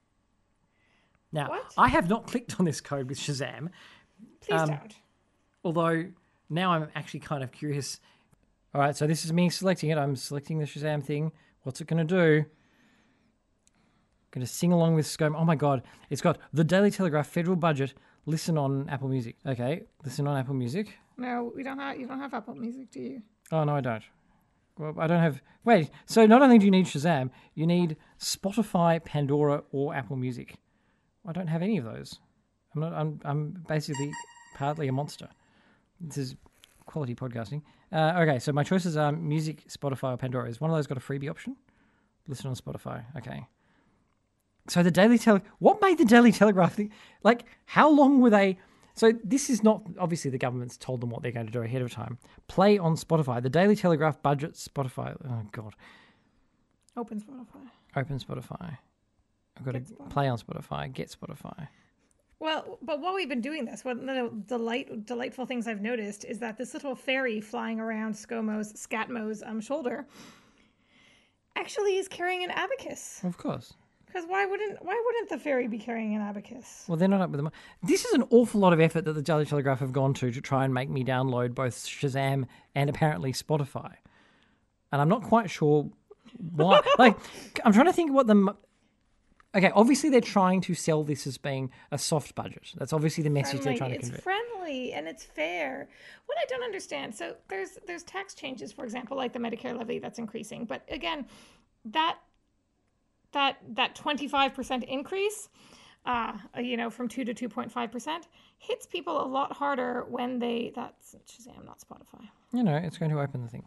Now, What? I have not clicked on this code with Shazam, Please Um, don't. although now I'm actually kind of curious. All right, so this is me selecting it. I'm selecting the Shazam thing. What's it going to do? Going to sing along with ScoMo. Oh my God, it's got the Daily Telegraph federal budget. Listen on Apple Music. Okay, listen on Apple Music. No, we don't have. You don't have Apple Music, do you? Oh, no, I don't. Well, I don't have... Wait, so not only do you need Shazam, you need Spotify, Pandora, or Apple Music. I don't have any of those. I'm not. I'm, I'm basically partly a monster. This is quality podcasting. Uh, okay, so my choices are Music, Spotify, or Pandora. Is one of those got a freebie option? Listen on Spotify. Okay. So the Daily Telegraph... What made the Daily Telegraph think... Like, how long were they... So this is not... Obviously, the government's told them what they're going to do ahead of time. Play on Spotify. The Daily Telegraph budget Spotify. Oh, God. Open Spotify. Open Spotify. I've got to Get Spotify. play on Spotify. Get Spotify. Well, but while we've been doing this, one of the delight, delightful things I've noticed is that this little fairy flying around ScoMo's, Scatmo's um, shoulder actually is carrying an abacus. Of course. Because why wouldn't why wouldn't the fairy be carrying an abacus? Well, they're not up with them. This is an awful lot of effort that the Daily Telegraph have gone to to try and make me download both Shazam and apparently Spotify. And I'm not quite sure why. Like, I'm trying to think what the... Okay, obviously they're trying to sell this as being a soft budget. That's obviously the message Friendly. they're trying to It's convey. friendly and it's fair. What I don't understand, so there's there's tax changes, for example, like the Medicare levy that's increasing. But again, that that that twenty-five percent increase, uh, you know, from two to two point five percent, hits people a lot harder when they. That's Shazam, not Spotify. You know, it's going to open the thing.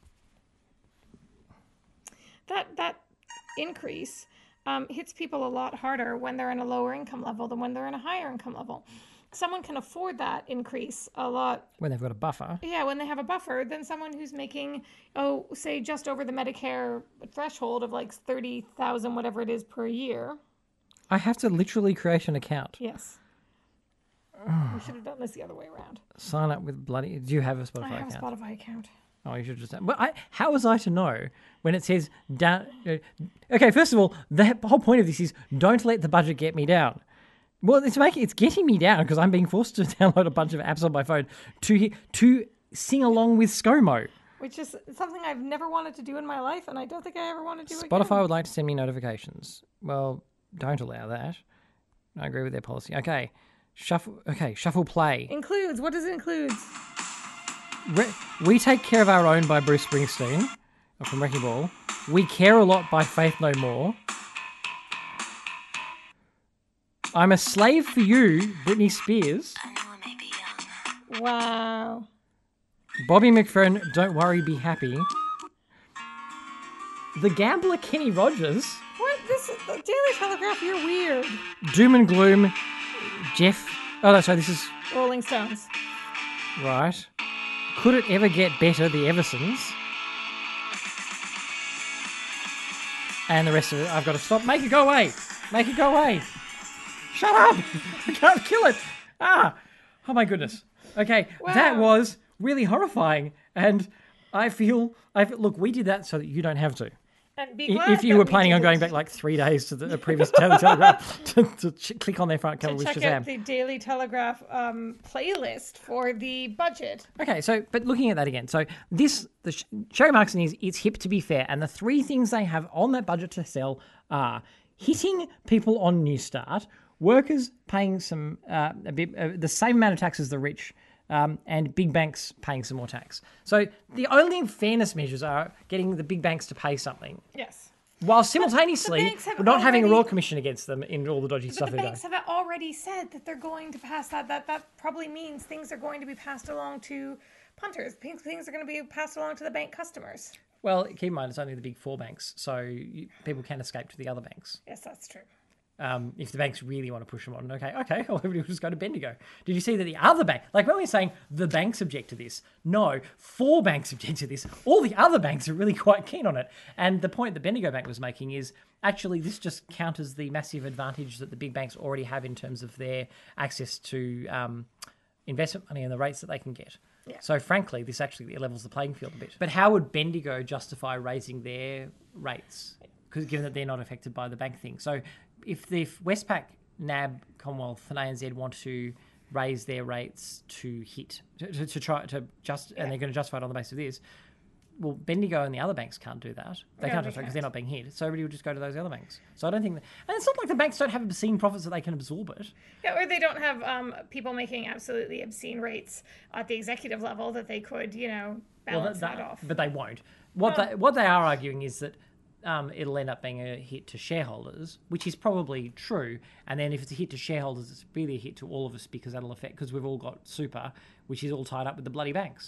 That that increase um, hits people a lot harder when they're in a lower income level than when they're in a higher income level. Someone can afford that increase a lot. When they've got a buffer. Yeah, when they have a buffer, than someone who's making, oh, say just over the Medicare threshold of like thirty thousand, whatever it is per year. I have to literally create an account. Yes. We should have done this the other way around. Sign up with bloody... Do you have a Spotify I have account? a Spotify account. Oh, you should just. But I, how was I to know when it says down? Uh, okay, first of all, the whole point of this is don't let the budget get me down. Well, it's making it's getting me down because I'm being forced to download a bunch of apps on my phone to to sing along with ScoMo. Which is something I've never wanted to do in my life, and I don't think I ever want to do Spotify again. would like to send me notifications. Well, don't allow that. I agree with their policy. Okay, shuffle. Okay, shuffle play. Includes. What does it include? Re- we Take Care of Our Own by Bruce Springsteen from Wrecking Ball. We Care a Lot by Faith No More. I'm a Slave for You, Britney Spears. I know I may be young. Wow. Bobby McFerrin, Don't Worry, Be Happy. The Gambler, Kenny Rogers. What? This is the Daily Telegraph. You're weird. Doom and Gloom, Jeff. Oh, no, sorry, this is Rolling Stones. right. Could It Ever Get Better, The Eversons. And the rest of it, I've got to stop. Make it go away. Make it go away. Shut up. I can't kill it. Ah. Oh, my goodness. Okay, that Wow. was really horrifying. And I feel, I feel, look, we did that so that you don't have to. And be I- glad If you that were we planning on did going it. back like three days to the, the previous Daily Telegraph to, to ch- click on their front cover to with check Shazam. out the Daily Telegraph um, playlist for the budget. Okay, so but looking at that again, so this the sh- Sherry Markson is it's hip to be fair, and the three things they have on that budget to sell are hitting people on New Start, workers paying some uh, a bit uh, the same amount of tax as the rich, um, and big banks paying some more tax. So the only fairness measures are getting the big banks to pay something, Yes. while simultaneously banks have not having a already- Royal Commission against them in all the dodgy But stuff the they're doing. banks have already said that they're going to pass that. That that probably means things are going to be passed along to punters. Things things are going to be passed along to the bank customers. Well, keep in mind it's only the big four banks, so you, people can escape to the other banks. Yes, that's true. Um, if the banks really want to push them on, okay, okay, well, everybody will just go to Bendigo. Did you see that the other bank, like when we're saying the banks object to this, no, four banks object to this. All the other banks are really quite keen on it. And the point the Bendigo Bank was making is actually this just counters the massive advantage that the big banks already have in terms of their access to um, investment money and the rates that they can get. Yeah. So frankly, this actually levels the playing field a bit. But how would Bendigo justify raising their rates? Because given that they're not affected by the bank thing. So if the if Westpac, N A B, Commonwealth, and A N Z want to raise their rates to hit to, to, to try to just, and they're going to justify it on the basis of this. Well, Bendigo and the other banks can't do that. They No, can't they justify because can't. they're not being hit. So everybody will just go to those other banks. So I don't think that, and it's not like the banks don't have obscene profits that they can absorb it. Yeah, or they don't have um, people making absolutely obscene rates at the executive level that they could, you know, balance that- that off. But they won't. What No. they what they are arguing is that um, it'll end up being a hit to shareholders, which is probably true. And then if it's a hit to shareholders, it's really a hit to all of us because that'll affect because we've all got super, which is all tied up with the bloody banks.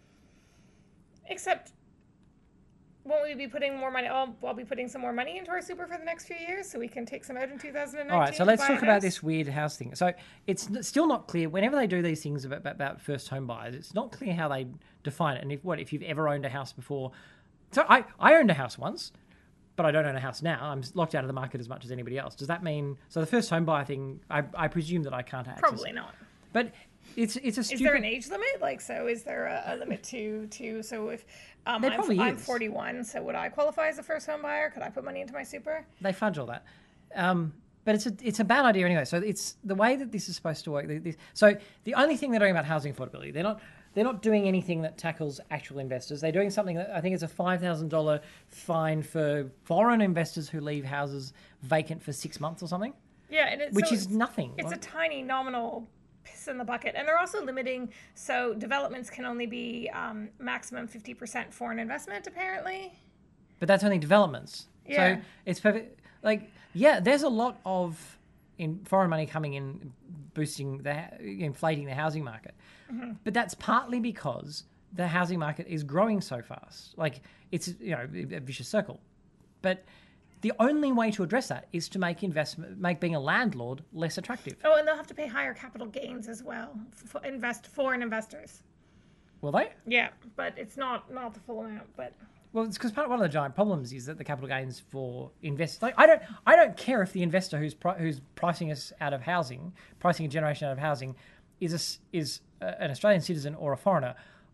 Except, won't we be putting more money? I'll, I'll be putting some more money into our super for the next few years, so we can take some out in two thousand nineteen. All right, so to let's buy talk a about house? this weird house thing. So it's n- still not clear. Whenever they do these things about, about, about first home buyers, it's not clear how they define it. And if what if you've ever owned a house before? So I, I owned a house once, but I don't own a house now. I'm locked out of the market as much as anybody else. Does that mean so the first home buyer thing? I, I presume that I can't access. Probably it. not. But it's it's a Is stupid. there an age limit? Like, so is there a, a limit to to so if um, There I'm, probably I'm is. forty-one, so would I qualify as a first home buyer? Could I put money into my super? They fudge all that. Um, but it's a it's a bad idea anyway. So it's the way that this is supposed to work. the- the- So the only thing they're doing about housing affordability, they're not they're not doing anything that tackles actual investors. They're doing something that I think is a five thousand dollar fine for foreign investors who leave houses vacant for six months or something, Yeah, and it's, which so is it's, nothing. It's a Well, tiny nominal piss in the bucket, and they're also limiting. So developments can only be um, maximum fifty percent foreign investment, apparently. but that's only developments. Yeah. So it's perfect. Like yeah, there's a lot of in foreign money coming in, boosting the inflating the housing market. Mm-hmm. But that's partly because the housing market is growing so fast. Like it's you know a vicious circle. But the only way to address that is to make investment, make being a landlord less attractive. Oh, and they'll have to pay higher capital gains as well for invest foreign investors. Will they? Yeah, but it's not not the full amount. But Well, it's because part one of the giant problems is that the capital gains for investors. Like I don't, I don't care if the investor who's pri- who's pricing us out of housing, pricing a generation out of housing, is a s is a, an Australian citizen or a foreigner.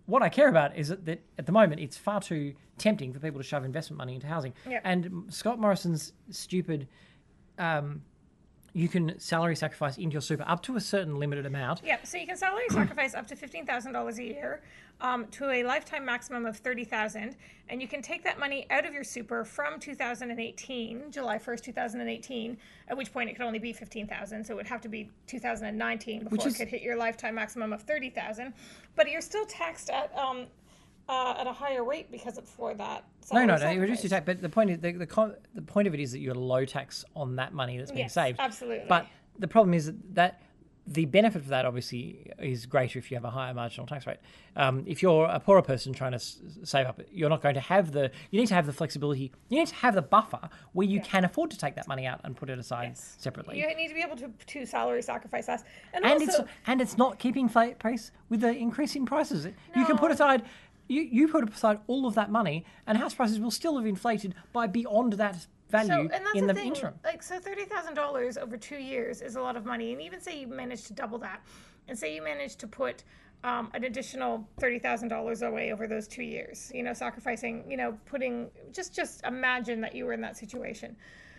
what I care about is that, that at the moment it's far too tempting for people to shove investment money into housing. Yep. And Scott Morrison's stupid, um, you can salary sacrifice into your super up to a certain limited amount. Yeah, so you can salary sacrifice up to fifteen thousand dollars a year um, to a lifetime maximum of thirty thousand dollars, and you can take that money out of your super from two thousand eighteen, July first, two thousand eighteen, at which point it could only be fifteen thousand dollars, so it would have to be two thousand nineteen before Which is- it could hit your lifetime maximum of thirty thousand dollars, but you're still taxed at um, uh, at a higher rate because of for that. No, no, no. salary You reduce your sacrifice. tax, but the point is the the, con- the point of it is that you're low tax on that money that's being Yes, saved. absolutely. But the problem is that, that the benefit for that obviously is greater if you have a higher marginal tax rate. Um, if you're a poorer person trying to s- save up, you're not going to have the. You need to have the flexibility. You need to have the buffer where you can afford to take that money out and put it aside Yes. separately. You need to be able to, to salary sacrifice us. And, And also, it's and it's not keeping fa- pace with the increase in prices. You can put No. aside. You, you put aside all of that money, and house prices will still have inflated by beyond that value So, and that's in the, the thing, interim. like, so thirty thousand dollars over two years is a lot of money. And even say you manage to double that, and say you manage to put um, an additional thirty thousand dollars away over those two years, you know, sacrificing, you know, putting, just, just imagine that you were in that situation.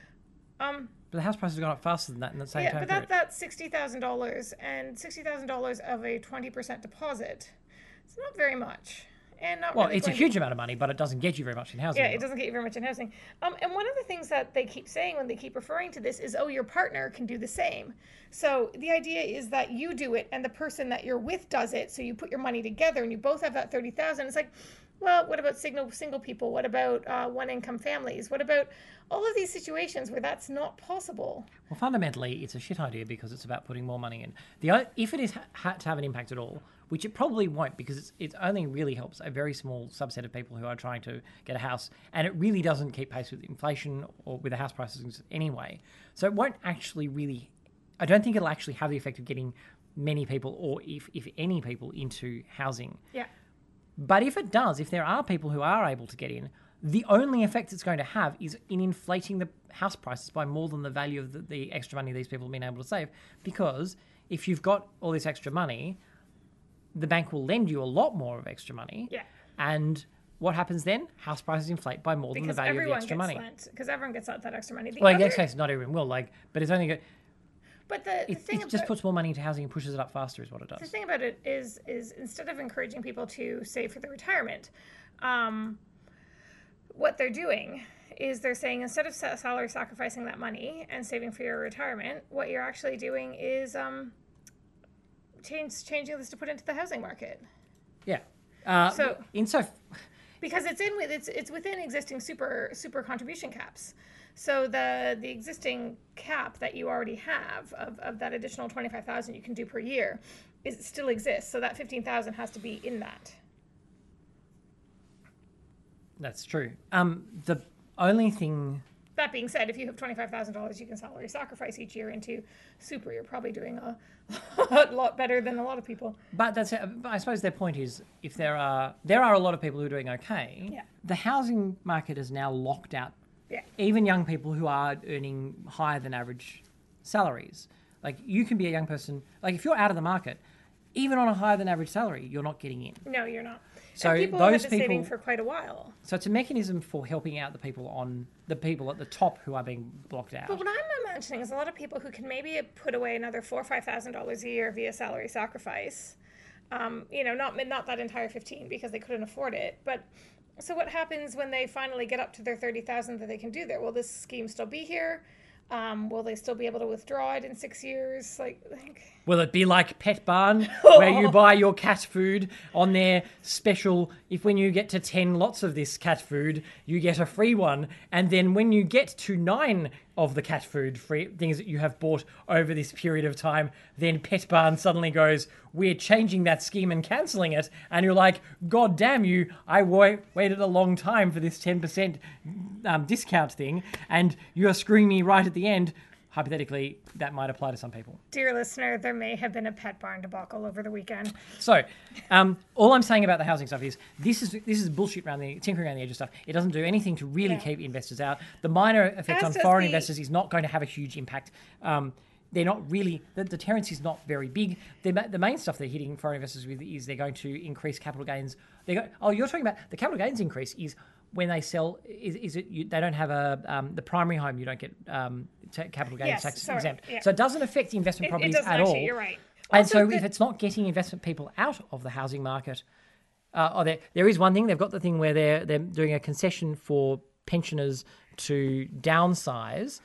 Um, But the house prices have gone up faster than that in the same yeah, time but period. that, that's sixty thousand dollars, and sixty thousand dollars of a twenty percent deposit. It's not very much. And not Well, really it's a going to- huge amount of money, but it doesn't get you very much in housing. Yeah, it doesn't get you very much in housing. Um, and one of the things that they keep saying when they keep referring to this is, oh, your partner can do the same. So the idea is that you do it and the person that you're with does it. So you put your money together and you both have that thirty thousand. It's like, well, what about single single people? What about uh, one income families? What about all of these situations where that's not possible? Well, fundamentally, it's a shit idea because it's about putting more money in. The o- if it is ha- ha- to have an impact at all, which it probably won't, because it's, it only really helps a very small subset of people who are trying to get a house, and it really doesn't keep pace with inflation or with the house prices anyway. So it won't actually really. I don't think it'll actually have the effect of getting many people, or if if any people, into housing. Yeah. But if it does, if there are people who are able to get in, the only effect it's going to have is in inflating the house prices by more than the value of the, the extra money these people have been able to save. Because if you've got all this extra money, the bank will lend you a lot more of extra money. Yeah. And what happens then? House prices inflate by more than the Because value of the everyone extra gets money. lent, because everyone gets that, that extra money. The Well, in other- that case, not everyone will, like, but it's only go- but the, the it, thing it just about- puts more money into housing and pushes it up faster, is what it The does. thing about it is, is instead of encouraging people to save for their retirement, um, what they're doing is they're saying instead of sa- salary sacrificing that money and saving for your retirement, what you're actually doing is um, change changing this to put into the housing market Yeah. Uh, So- in so because it's in with it's it's within existing super super contribution caps. So the the existing cap that you already have of, of that additional twenty-five thousand you can do per year is still exists. So that fifteen thousand has to be in that. that's true. Um, the only thing. That being said, if you have twenty-five thousand dollars you can salary sacrifice each year into super, you're probably doing a lot better than a lot of people. But that's but I suppose their point is if there are there are a lot of people who are doing okay. Yeah. The housing market is now locked out. Yeah. Even young people who are earning higher than average salaries. Like you can be a young person. Like if you're out of the market, even on a higher than average salary, you're not getting in. No, you're not. So and people those have been saving people- for quite a while. So it's a mechanism for helping out the people on the people at the top who are being blocked out. But what I'm imagining is a lot of people who can maybe put away another four or five thousand dollars a year via salary sacrifice. Um, you know, not not that entire fifteen because they couldn't afford it. But so what happens when they finally get up to their thirty thousand that they can do there? Will this scheme still be here? Um, will they still be able to withdraw it in six years? Like, like Will it be like Pet Barn, where you buy your cat food on their special, if when you get to ten lots of this cat food, you get a free one, and then when you get to nine of the cat food free things that you have bought over this period of time, then Pet Barn suddenly goes, we're changing that scheme and cancelling it, and you're like, God damn you, I wa- waited a long time for this ten percent um, discount thing, and you're screwing me right at the end. Hypothetically, that might apply to some people. dear listener, there may have been a Pet Barn debacle over the weekend. So, um, all I'm saying about the housing stuff is this is this is bullshit around the tinkering around the edge of stuff. It doesn't do anything to really Yeah. keep investors out. The minor effect As on does foreign the- investors is not going to have a huge impact. Um, they're not really, the deterrence is not very big. The, the main stuff they're hitting foreign investors with is they're going to increase capital gains. They go, oh, you're talking about the capital gains increase is when they sell, is, is it, you, they don't have a, um, the primary home, you don't get um, t- capital gains Yes, tax sorry, exempt. yeah. So it doesn't affect the investment It, it properties doesn't at actually, all. you're right. And Also, so the- if it's not getting investment people out of the housing market, uh, oh, there, there is one thing. They've got the thing where they're, they're doing a concession for pensioners to downsize.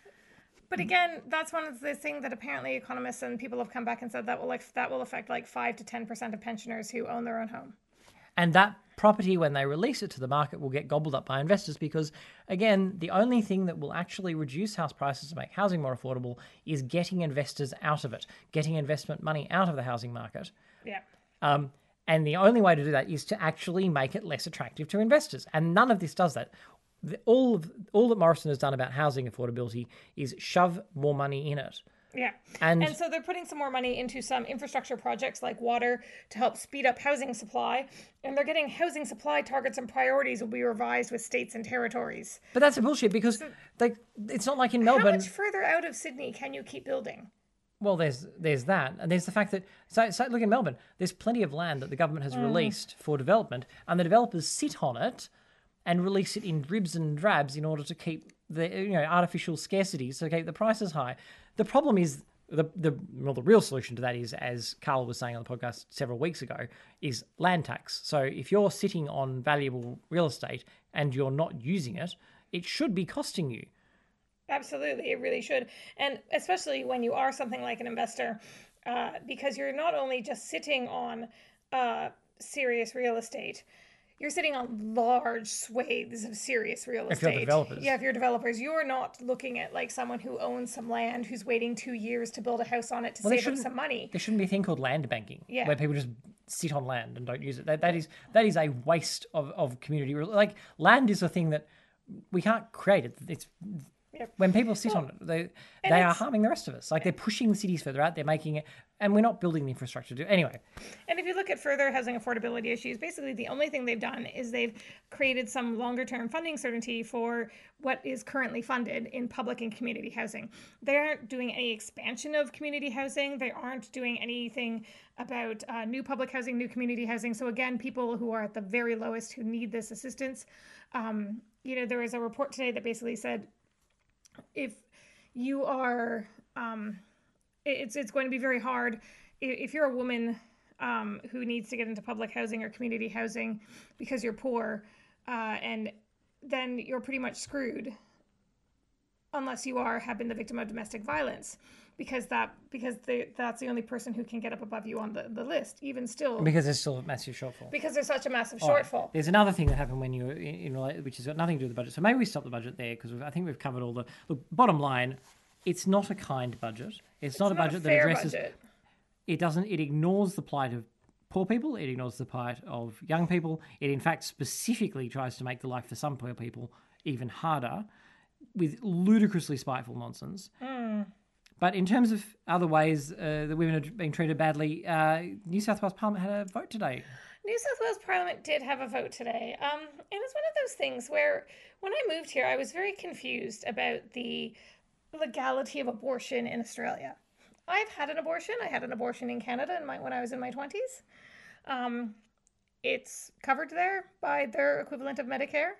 But again, that's one of the things that apparently economists and people have come back and said that will like that will affect like five to ten percent of pensioners who own their own home. And that property, when they release it to the market, will get gobbled up by investors because, again, the only thing that will actually reduce house prices to make housing more affordable is getting investors out of it, getting investment money out of the housing market. Yeah. Um, and the only way to do that is to actually make it less attractive to investors. And none of this does that. The, all of, all that Morrison has done about housing affordability is shove more money in it. Yeah. And- And so they're putting some more money into some infrastructure projects like water to help speed up housing supply. And they're getting housing supply targets and priorities will be revised with states and territories. But that's a bullshit because they, it's not like in How Melbourne. much further out of Sydney can you keep building? Well, there's there's that, and there's the fact that so, so look in Melbourne, there's plenty of land that the government has released for development, and the developers sit on it and release it in dribs and drabs in order to keep the you know artificial scarcity, so keep the prices high. The problem is the the well, the real solution to that is, as Carl was saying on the podcast several weeks ago, is land tax. So if you're sitting on valuable real estate and you're not using it, it should be costing you. Absolutely, it really should. And especially when you are something like an investor, uh, because you're not only just sitting on uh, serious real estate, you're sitting on large swathes of serious real If you're estate. developers. Yeah, if you're developers, you're not looking at like someone who owns some land who's waiting two years to build a house on it to Well, they save up shouldn't- some money. There shouldn't be a thing called land banking, Yeah. where people just sit on land and don't use it. That that is that is a waste of, of community. Like like is a thing that we can't create. It. It's Yep. when people sit on it, they they are it's- harming the rest of us. Like they're pushing the cities further out. They're making it, and we're not building the infrastructure to do anyway. And if you look at further housing affordability issues, basically the only thing they've done is they've created some longer term funding certainty for what is currently funded in public and community housing. They aren't doing any expansion of community housing. They aren't doing anything about uh, new public housing, new community housing. So again, people who are at the very lowest who need this assistance. Um, you know, there was a report today that basically said if you are, um, it's it's going to be very hard if you're a woman um, who needs to get into public housing or community housing because you're poor, uh, and then you're pretty much screwed unless you are have been the victim of domestic violence, because that because they, that's the only person who can get up above you on the, the list, even still, Because there's still a massive shortfall. because there's such a massive All right. shortfall. There's another thing that happened when you were in, in rela- which has got nothing to do with the budget. So maybe we stop the budget there because I think we've covered all the. Look, bottom line, it's not a kind budget. It's, not a Not budget a fair that addresses. budget. It doesn't. It ignores the plight of poor people. It ignores the plight of young people. It in fact specifically tries to make the life for some poor people even harder, with ludicrously spiteful nonsense. Mm. But in terms of other ways uh, that women are being treated badly, uh, New South Wales Parliament had a vote today. New South Wales Parliament did have a vote today. Um, and it's one of those things where when I moved here, I was very confused about the legality of abortion in Australia. I've had an abortion. I had an abortion in Canada in my, when I was in my twenties. Um, it's covered there by their equivalent of Medicare.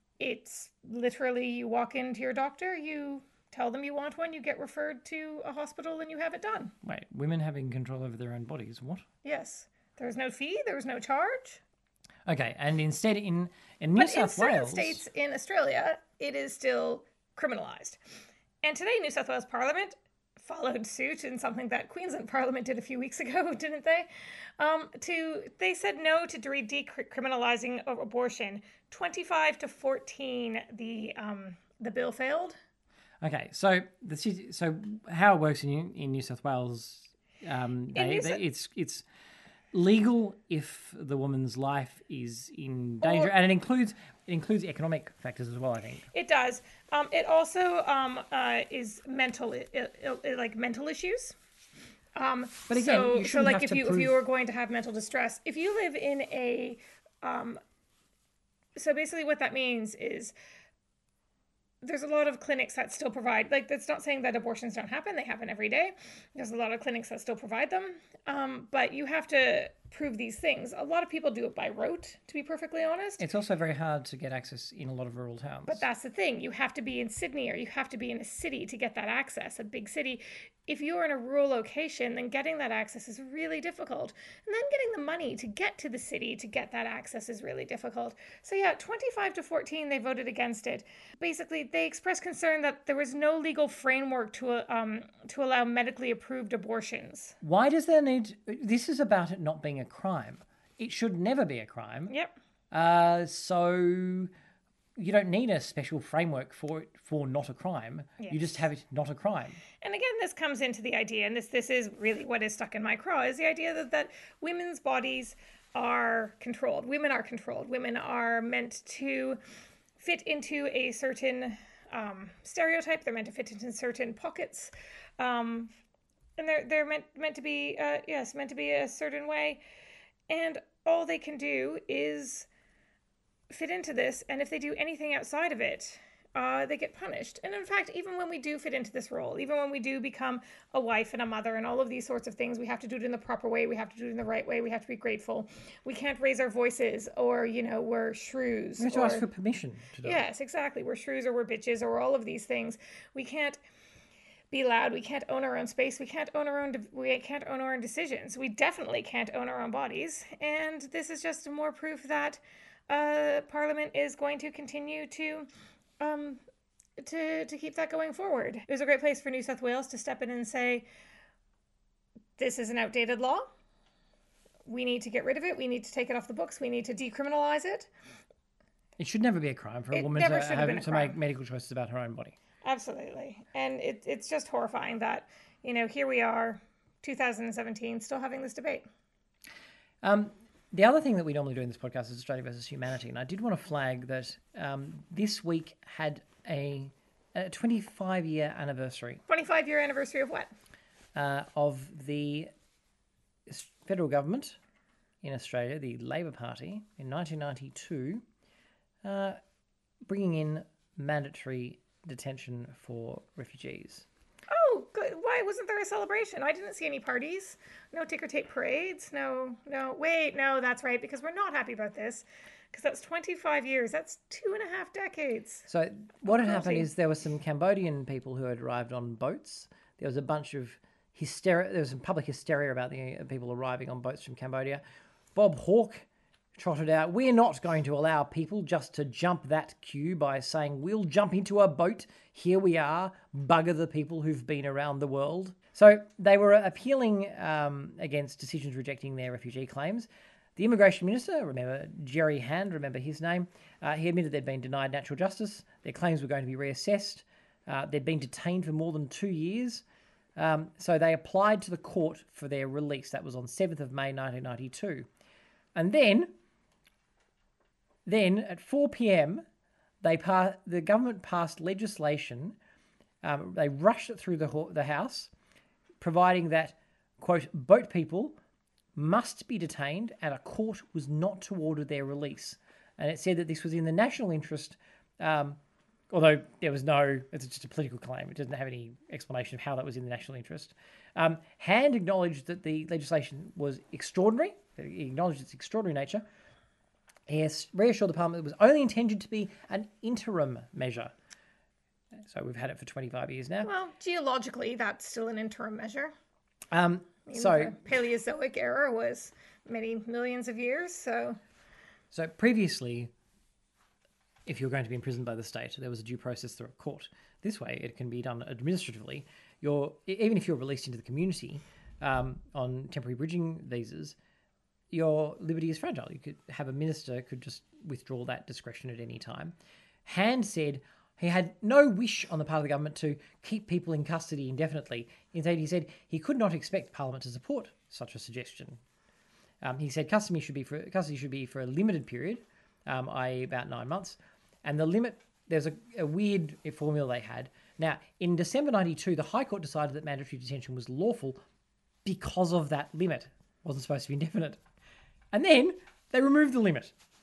It's literally you walk into your doctor, you tell them you want one, you get referred to a hospital, and you have it done. Wait, women having control over their own bodies? What? Yes. There was no fee. There was no charge. Okay, and instead in, in New But in South certain Wales... states in Australia, it is still criminalised. And today, New South Wales Parliament followed suit in something that Queensland Parliament did a few weeks ago, didn't they? Um, to they said no to de- decriminalising of abortion. twenty-five to fourteen, the um, the bill failed. Okay, so the city, so how it works in in New South Wales, um, they, New they, Sou- it's it's legal if the woman's life is in danger, Or- and it includes it includes economic factors as well. I think. It does. Um, it also um, uh, is mental, i i like mental issues. Um, But again, so, you so shouldn't like have if to you prove- if you are going to have mental distress, if you live in a, um, so basically what that means is, there's a lot of clinics that still provide, like, that's not saying that abortions don't happen. They happen every day. There's a lot of clinics that still provide them. Um, but you have to prove these things. A lot of people do it by rote, to be perfectly honest. It's also very hard to get access in a lot of rural towns. But that's the thing. You have to be in Sydney or you have to be in a city to get that access, a big city. If you're in a rural location, then getting that access is really difficult. And then getting the money to get to the city to get that access is really difficult. So yeah, twenty-five to fourteen, they voted against it. Basically, they expressed concern that there was no legal framework to um, to allow medically approved abortions. Why does there need... This is about it not being a crime. It should never be a crime. Yep. Uh, so you don't need a special framework for it for not a crime. Yes. You just have it not a crime. And again, this comes into the idea, and this this is really what is stuck in my craw, is the idea that, that women's bodies are controlled. Women are controlled. Women are meant to fit into a certain um, stereotype. They're meant to fit into certain pockets. Um, and they're they're meant meant to be, uh, yes, meant to be a certain way. And all they can do is fit into this, and if they do anything outside of it, uh, they get punished. And in fact, even when we do fit into this role, even when we do become a wife and a mother and all of these sorts of things, we have to do it in the proper way. We have to do it in the right way. We have to be grateful. We can't raise our voices, or, you know, we're shrews. You have to or, ask for permission to do it. Yes, exactly. We're shrews or we're bitches or all of these things. We can't be loud. We can't own our own space. We can't own our own. De- we can't own our own decisions. We definitely can't own our own bodies. And this is just more proof that uh, Parliament is going to continue to, um, to to keep that going forward. It was a great place for New South Wales to step in and say, "This is an outdated law. We need to get rid of it. We need to take it off the books. We need to decriminalize it." It should never be a crime for a It woman never to should have have been a to crime. make medical choices about her own body. Absolutely. And it, it's just horrifying that, you know, here we are, two thousand seventeen, still having this debate. Um, the other thing that we normally do in this podcast is Australia versus Humanity, and I did want to flag that um, this week had a, a twenty-five year anniversary twenty-five year anniversary of what? uh, of the federal government in Australia, the Labor Party, in nineteen ninety-two, uh, bringing in mandatory detention for refugees. Oh, good. Why wasn't there a celebration? I didn't see any parties. No ticker tape parades. No, no. Wait, no, that's right, because we're not happy about this. Because that's twenty-five years. That's two and a half decades. So what had happened cruelty. is there were some Cambodian people who had arrived on boats. There was a bunch of hysteria. There was some public hysteria about the people arriving on boats from Cambodia. Bob Hawke trotted out, "We're not going to allow people just to jump that queue by saying we'll jump into a boat. Here we are, bugger the people who've been around the world." So they were appealing um, against decisions rejecting their refugee claims. The immigration minister, remember Jerry Hand, remember his name, uh, he admitted they'd been denied natural justice. Their claims were going to be reassessed. Uh, they'd been detained for more than two years. Um, so they applied to the court for their release. That was on seventh of May nineteen ninety-two. And then, then at four p.m, they pa- the government passed legislation. Um, they rushed it through the, ho- the House, providing that, quote, boat people must be detained and a court was not to order their release. And it said that this was in the national interest, um, although there was no, it's just a political claim. It doesn't have any explanation of how that was in the national interest. Um, Hand acknowledged that the legislation was extraordinary. He acknowledged its extraordinary nature. He has reassured the Parliament it was only intended to be an interim measure. So we've had it for twenty-five years now. Well, geologically, that's still an interim measure. Um, I mean, so, the Paleozoic era was many millions of years, so... so previously, if you were going to be imprisoned by the state, there was a due process through a court. This way, it can be done administratively. You're, even if you're released into the community um, on temporary bridging visas, your liberty is fragile. You could have a minister could just withdraw that discretion at any time. Hand said he had no wish on the part of the government to keep people in custody indefinitely. Instead, he said he could not expect Parliament to support such a suggestion. Um, he said custody should be for custody should be for a limited period, um, that is about nine months, and the limit. There's a, a weird formula they had. Now, in December ninety-two, the High Court decided that mandatory detention was lawful because of that limit. It wasn't supposed to be indefinite. And then they removed the limit.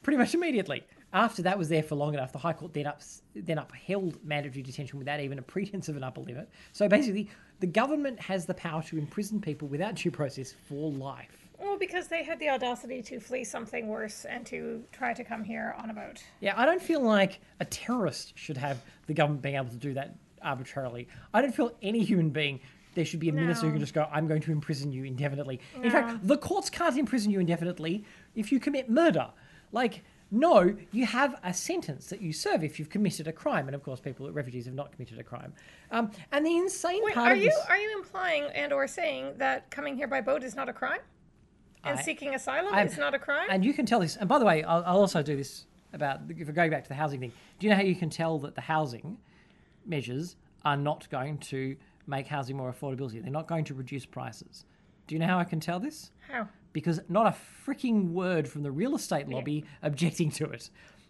pretty much immediately. After that was there for long enough, the High Court then, ups, then upheld mandatory detention without even a pretense of an upper limit. So basically, the government has the power to imprison people without due process for life. Well, because they had the audacity to flee something worse and to try to come here on a boat. Yeah, I don't feel like a terrorist should have the government being able to do that arbitrarily. I don't feel any human being, there should be a No. minister who can just go, I'm going to imprison you indefinitely. In No. fact, the courts can't imprison you indefinitely if you commit murder. Like, no, you have a sentence that you serve if you've committed a crime. And of course, people, refugees have not committed a crime. Um, and the insane Wait, part are of you this... are you implying and or saying that coming here by boat is not a crime? And I- seeking asylum I'm- is not a crime? And you can tell this, and by the way, I'll, I'll also do this about, if we're going back to the housing thing, do you know how you can tell that the housing measures are not going to make housing more affordability? They're not going to reduce prices. Do you know how I can tell this? How? Because not a freaking word from the real estate lobby objecting to it.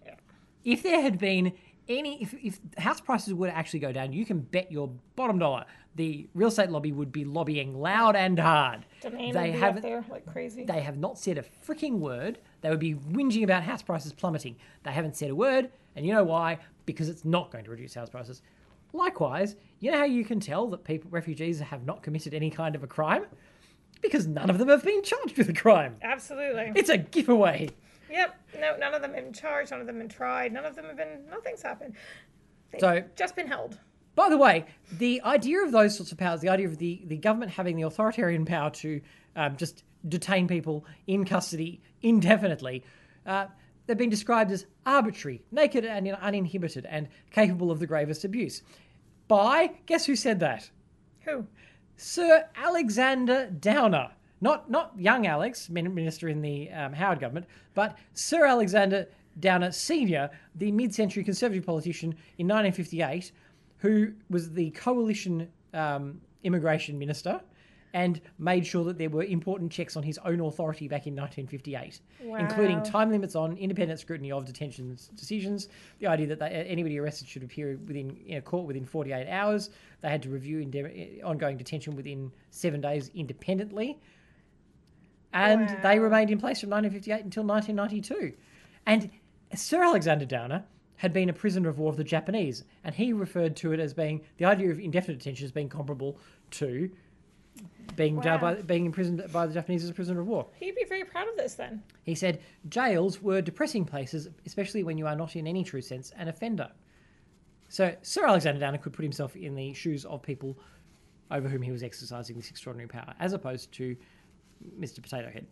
If there had been any, if, if house prices were to actually go down, you can bet your bottom dollar the real estate lobby would be lobbying loud and hard. Domain They would be haven't- up there like crazy. They have not said a freaking word. They would be whinging about house prices plummeting. They haven't said a word, and you know why? Because it's not going to reduce house prices. Likewise, you know how you can tell that people, refugees have not committed any kind of a crime? Because none of them have been charged with a crime. Absolutely. It's a giveaway. Yep. No, none of them have been charged. None of them have been tried. None of them have been. Nothing's happened. They've So- just been held. By the way, the idea of those sorts of powers, the idea of the, the government having the authoritarian power to um, just detain people in custody indefinitely, uh, they've been described as arbitrary, naked and uninhibited, and capable of the gravest abuse. By, guess who said that? Who? Sir Alexander Downer. Not not young Alex, min- minister in the um, Howard government, but Sir Alexander Downer Senior, the mid-century Conservative politician in nineteen fifty-eight, who was the coalition um, immigration minister and made sure that there were important checks on his own authority back in nineteen fifty-eight, including Wow. time limits on independent scrutiny of detention decisions, the idea that they, anybody arrested should appear within in a court within forty-eight hours, they had to review inde- ongoing detention within seven days independently, and Wow. they remained in place from nineteen fifty-eight until nineteen ninety-two. And Sir Alexander Downer had been a prisoner of war of the Japanese, and he referred to it as being, the idea of indefinite detention as being comparable to being jailed Wow. by, being imprisoned by the Japanese as a prisoner of war. He'd be very proud of this then. He said, jails were depressing places, especially when you are not in any true sense an offender. So Sir Alexander Downer could put himself in the shoes of people over whom he was exercising this extraordinary power, as opposed to Mister Potato Head.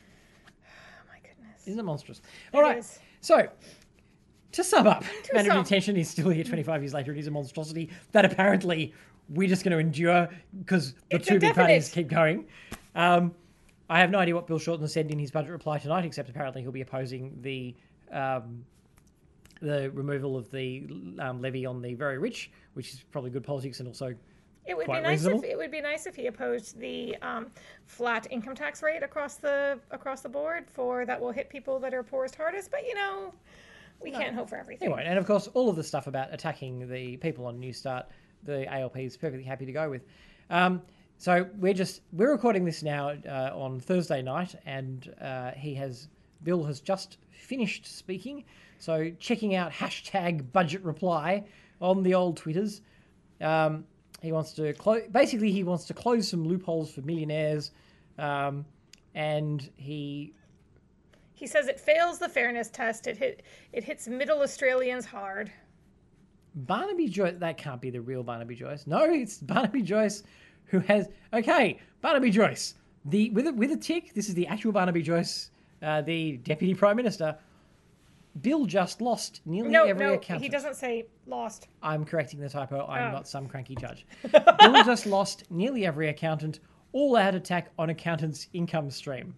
Oh my goodness. Isn't it monstrous? All right. is. So, to sum up, mandatory sum. detention is still here twenty-five years later. It is a monstrosity that apparently we're just going to endure because the It's two big parties indefinite. keep going. Um, I have no idea what Bill Shorten said in his budget reply tonight, except apparently he'll be opposing the um, the removal of the um, levy on the very rich, which is probably good politics and also It would quite be nice reasonable. if it would be nice if he opposed the um, flat income tax rate across the across the board for that will hit people that are poorest hardest. But you know, we can't hope for everything. Anyway, and of course, all of the stuff about attacking the people on New Start, the A L P is perfectly happy to go with. Um, so we're just we're recording this now uh, on Thursday night, and uh, he has Bill has just finished speaking. So checking out hashtag budget reply on the old Twitters. Um, he wants to close. Basically, he wants to close some loopholes for millionaires, um, and he. He says it fails the fairness test. It hit it hits middle Australians hard. Barnaby Joyce, that can't be the real Barnaby Joyce. No, it's Barnaby Joyce who has, okay, Barnaby Joyce, the with a, with a tick, this is the actual Barnaby Joyce, uh, the Deputy Prime Minister. Bill just lost nearly No, every no, accountant. he doesn't say lost. I'm correcting the typo, I'm Oh. not some cranky judge. Bill just lost nearly every accountant, all-out attack on accountants' income stream.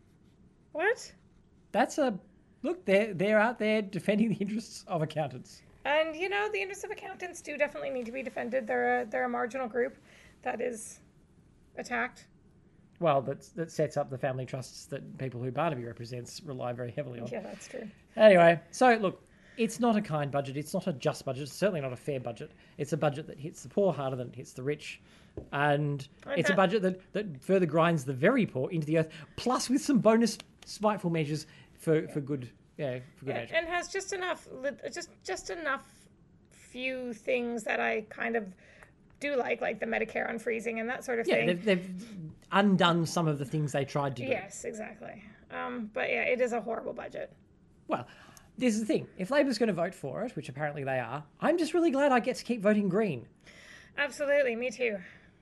What? That's a, look, they're, they're out there defending the interests of accountants. And you know, the interests of accountants do definitely need to be defended. They're a they're a marginal group that is attacked. Well, that that sets up the family trusts that people who Barnaby represents rely very heavily on. Yeah, that's true. Anyway, so look, it's not a kind budget. It's not a just budget. It's certainly not a fair budget. It's a budget that hits the poor harder than it hits the rich. And it's a Okay. budget that, that further grinds the very poor into the earth, plus with some bonus spiteful measures for, for good Yeah, for good and, age. and has just enough, li- just just enough few things that I kind of do like, like the Medicare unfreezing and that sort of Yeah, thing. they've, they've undone some of the things they tried to do. Yes, exactly. Um, but yeah, it is a horrible budget. Well, this is the thing. If Labor's going to vote for it, which apparently they are, I'm just really glad I get to keep voting Green. Absolutely, me too.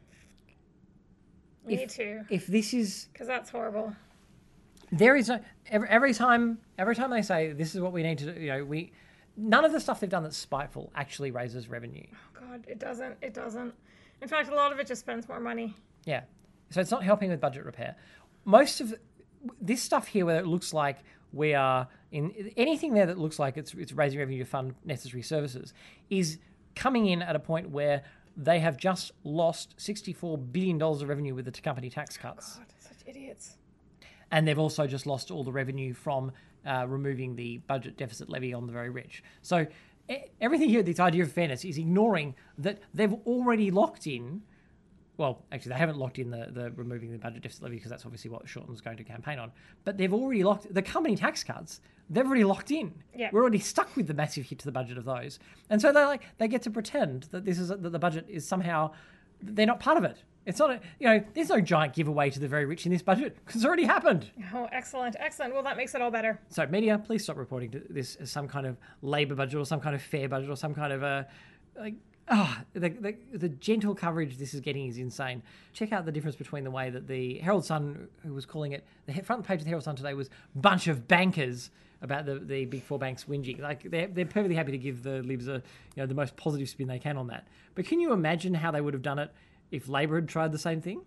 Me If- too. If this is... Because that's horrible. There is no... Every, every time every time they say, this is what we need to do, you know, we... None of the stuff they've done that's spiteful actually raises revenue. Oh God, it doesn't. It doesn't. In fact, a lot of it just spends more money. Yeah. So it's not helping with budget repair. Most of this stuff here where it looks like we are in anything there that looks like it's it's raising revenue to fund necessary services is coming in at a point where they have just lost sixty-four billion dollars of revenue with the company tax cuts. God, such idiots. And they've also just lost all the revenue from uh, removing the budget deficit levy on the very rich. So e- everything here, this idea of fairness, is ignoring that they've already locked in. Well, actually, they haven't locked in the, the removing the budget deficit levy because that's obviously what Shorten's going to campaign on. But they've already locked the company tax cuts. They've already locked in. Yeah. We're already stuck with the massive hit to the budget of those, and so they like they get to pretend that this is that the budget is somehow they're not part of it. It's not a, you know, there's no giant giveaway to the very rich in this budget because it's already happened. Oh, excellent, excellent. Well, that makes it all better. So, media, please stop reporting to this as some kind of Labor budget or some kind of fair budget or some kind of a like. Ah, the, the the gentle coverage this is getting is insane. Check out the difference between the way that the Herald Sun, who was calling it, the he- front page of the Herald Sun today was bunch of bankers about the, the big four banks whinging. Like they're they're perfectly happy to give the Libs a you know the most positive spin they can on that. But can you imagine how they would have done it if Labor had tried the same thing?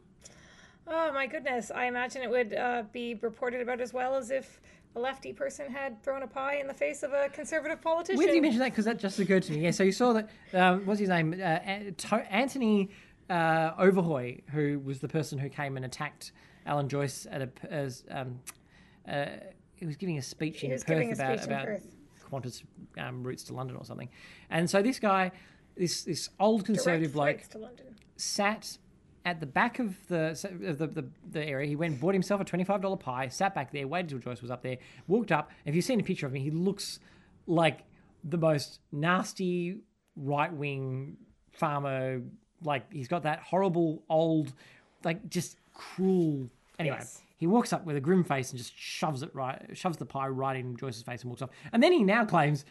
Oh my goodness, I imagine it would uh, be reported about as well as if a lefty person had thrown a pie in the face of a conservative politician. Where did you mention that? Because that just occurred to me. Yeah, so you saw that, um, what's his name? Uh, An- to- Anthony uh, Overhoy, who was the person who came and attacked Alan Joyce at a, as, um, uh, he was giving a speech He in was Perth giving a about, speech in about Perth. Qantas um, routes to London or something. And so this guy, this this old conservative Direct bloke, flights to London. sat at the back of the of the, the, the area. He went and bought himself a twenty-five dollars pie, sat back there, waited till Joyce was up there, walked up. If you've seen a picture of him, he looks like the most nasty right-wing farmer. Like, he's got that horrible old, like, just cruel... Anyway, Yes. he walks up with a grim face and just shoves it right, shoves the pie right in Joyce's face and walks off. And then he now claims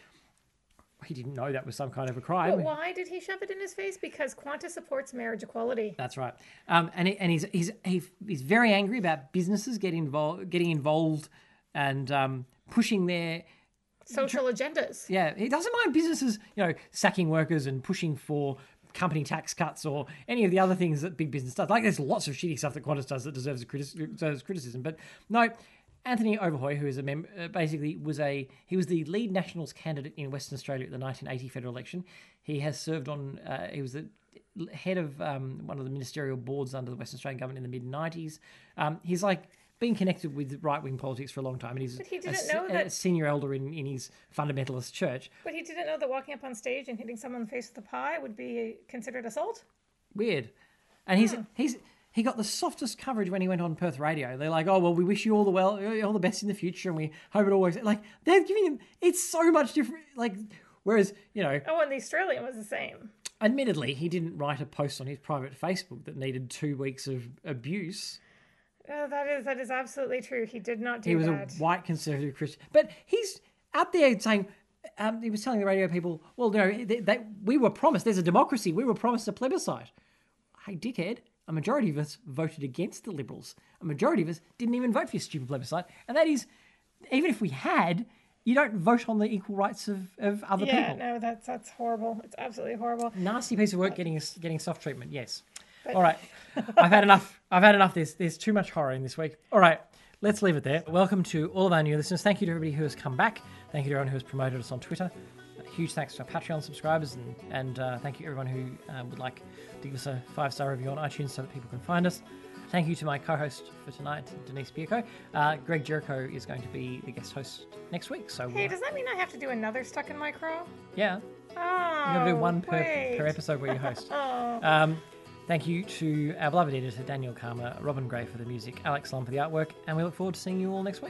he didn't know that was some kind of a crime. But why did he shove it in his face? Because Qantas supports marriage equality. That's right. Um, and he, and he's he's he, he's very angry about businesses getting involved, getting involved, and um, pushing their Social agendas. yeah. He doesn't mind businesses, you know, sacking workers and pushing for company tax cuts or any of the other things that big business does. Like, there's lots of shitty stuff that Qantas does that deserves a criti- deserves criticism. But no. Anthony Overhoy, who is a mem- uh, basically was a he was the lead Nationals candidate in Western Australia at the nineteen eighty federal election. He has served on uh, he was the head of um, one of the ministerial boards under the Western Australian government in the mid nineties. Um, he's like been connected with right wing politics for a long time, and he's But he a, didn't se- know a that- senior elder in, in his fundamentalist church. But he didn't know that walking up on stage and hitting someone in the face with a pie would be considered assault? Weird, and he's Hmm. he's. He got the softest coverage when he went on Perth radio. They're like, "Oh well, we wish you all the well, all the best in the future, and we hope it all works." Like, they're giving him, it's so much different. Like, whereas you know, Oh, and the Australian was the same. admittedly, he didn't write a post on his private Facebook that needed two weeks of abuse. Oh, that is that is absolutely true. He did not do He was that. a white conservative Christian, but he's out there saying. Um, he was telling the radio people, "Well, no, they, they, we were promised. There's a democracy. We were promised a plebiscite." Hey, dickhead. A majority of us voted against the Liberals. A majority of us didn't even vote for your stupid plebiscite. And that is, even if we had, you don't vote on the equal rights of, of other yeah, people. no, that's that's horrible. It's absolutely horrible. Nasty piece of work getting getting soft treatment, yes. All right. I've had enough. I've had enough. There's, there's too much horror in this week. All right. Let's leave it there. Welcome to all of our new listeners. Thank you to everybody who has come back. Thank you to everyone who has promoted us on Twitter. Huge thanks to our Patreon subscribers, and, and uh, thank you everyone who uh, would like to give us a five-star review on iTunes so that people can find us. Thank you to my co-host for tonight, Denise Bierko. Uh, Greg Jericho is going to be the guest host next week. So Hey, uh, does that mean I have to do another Stuck in My Crow? yeah, Oh, you're going to do one per, wait. per episode where you host. Oh, Um, thank you to our beloved editor, Daniel Karma, Robin Gray for the music, Alex Lum for the artwork, and we look forward to seeing you all next week.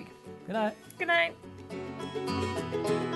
Good night. Good night.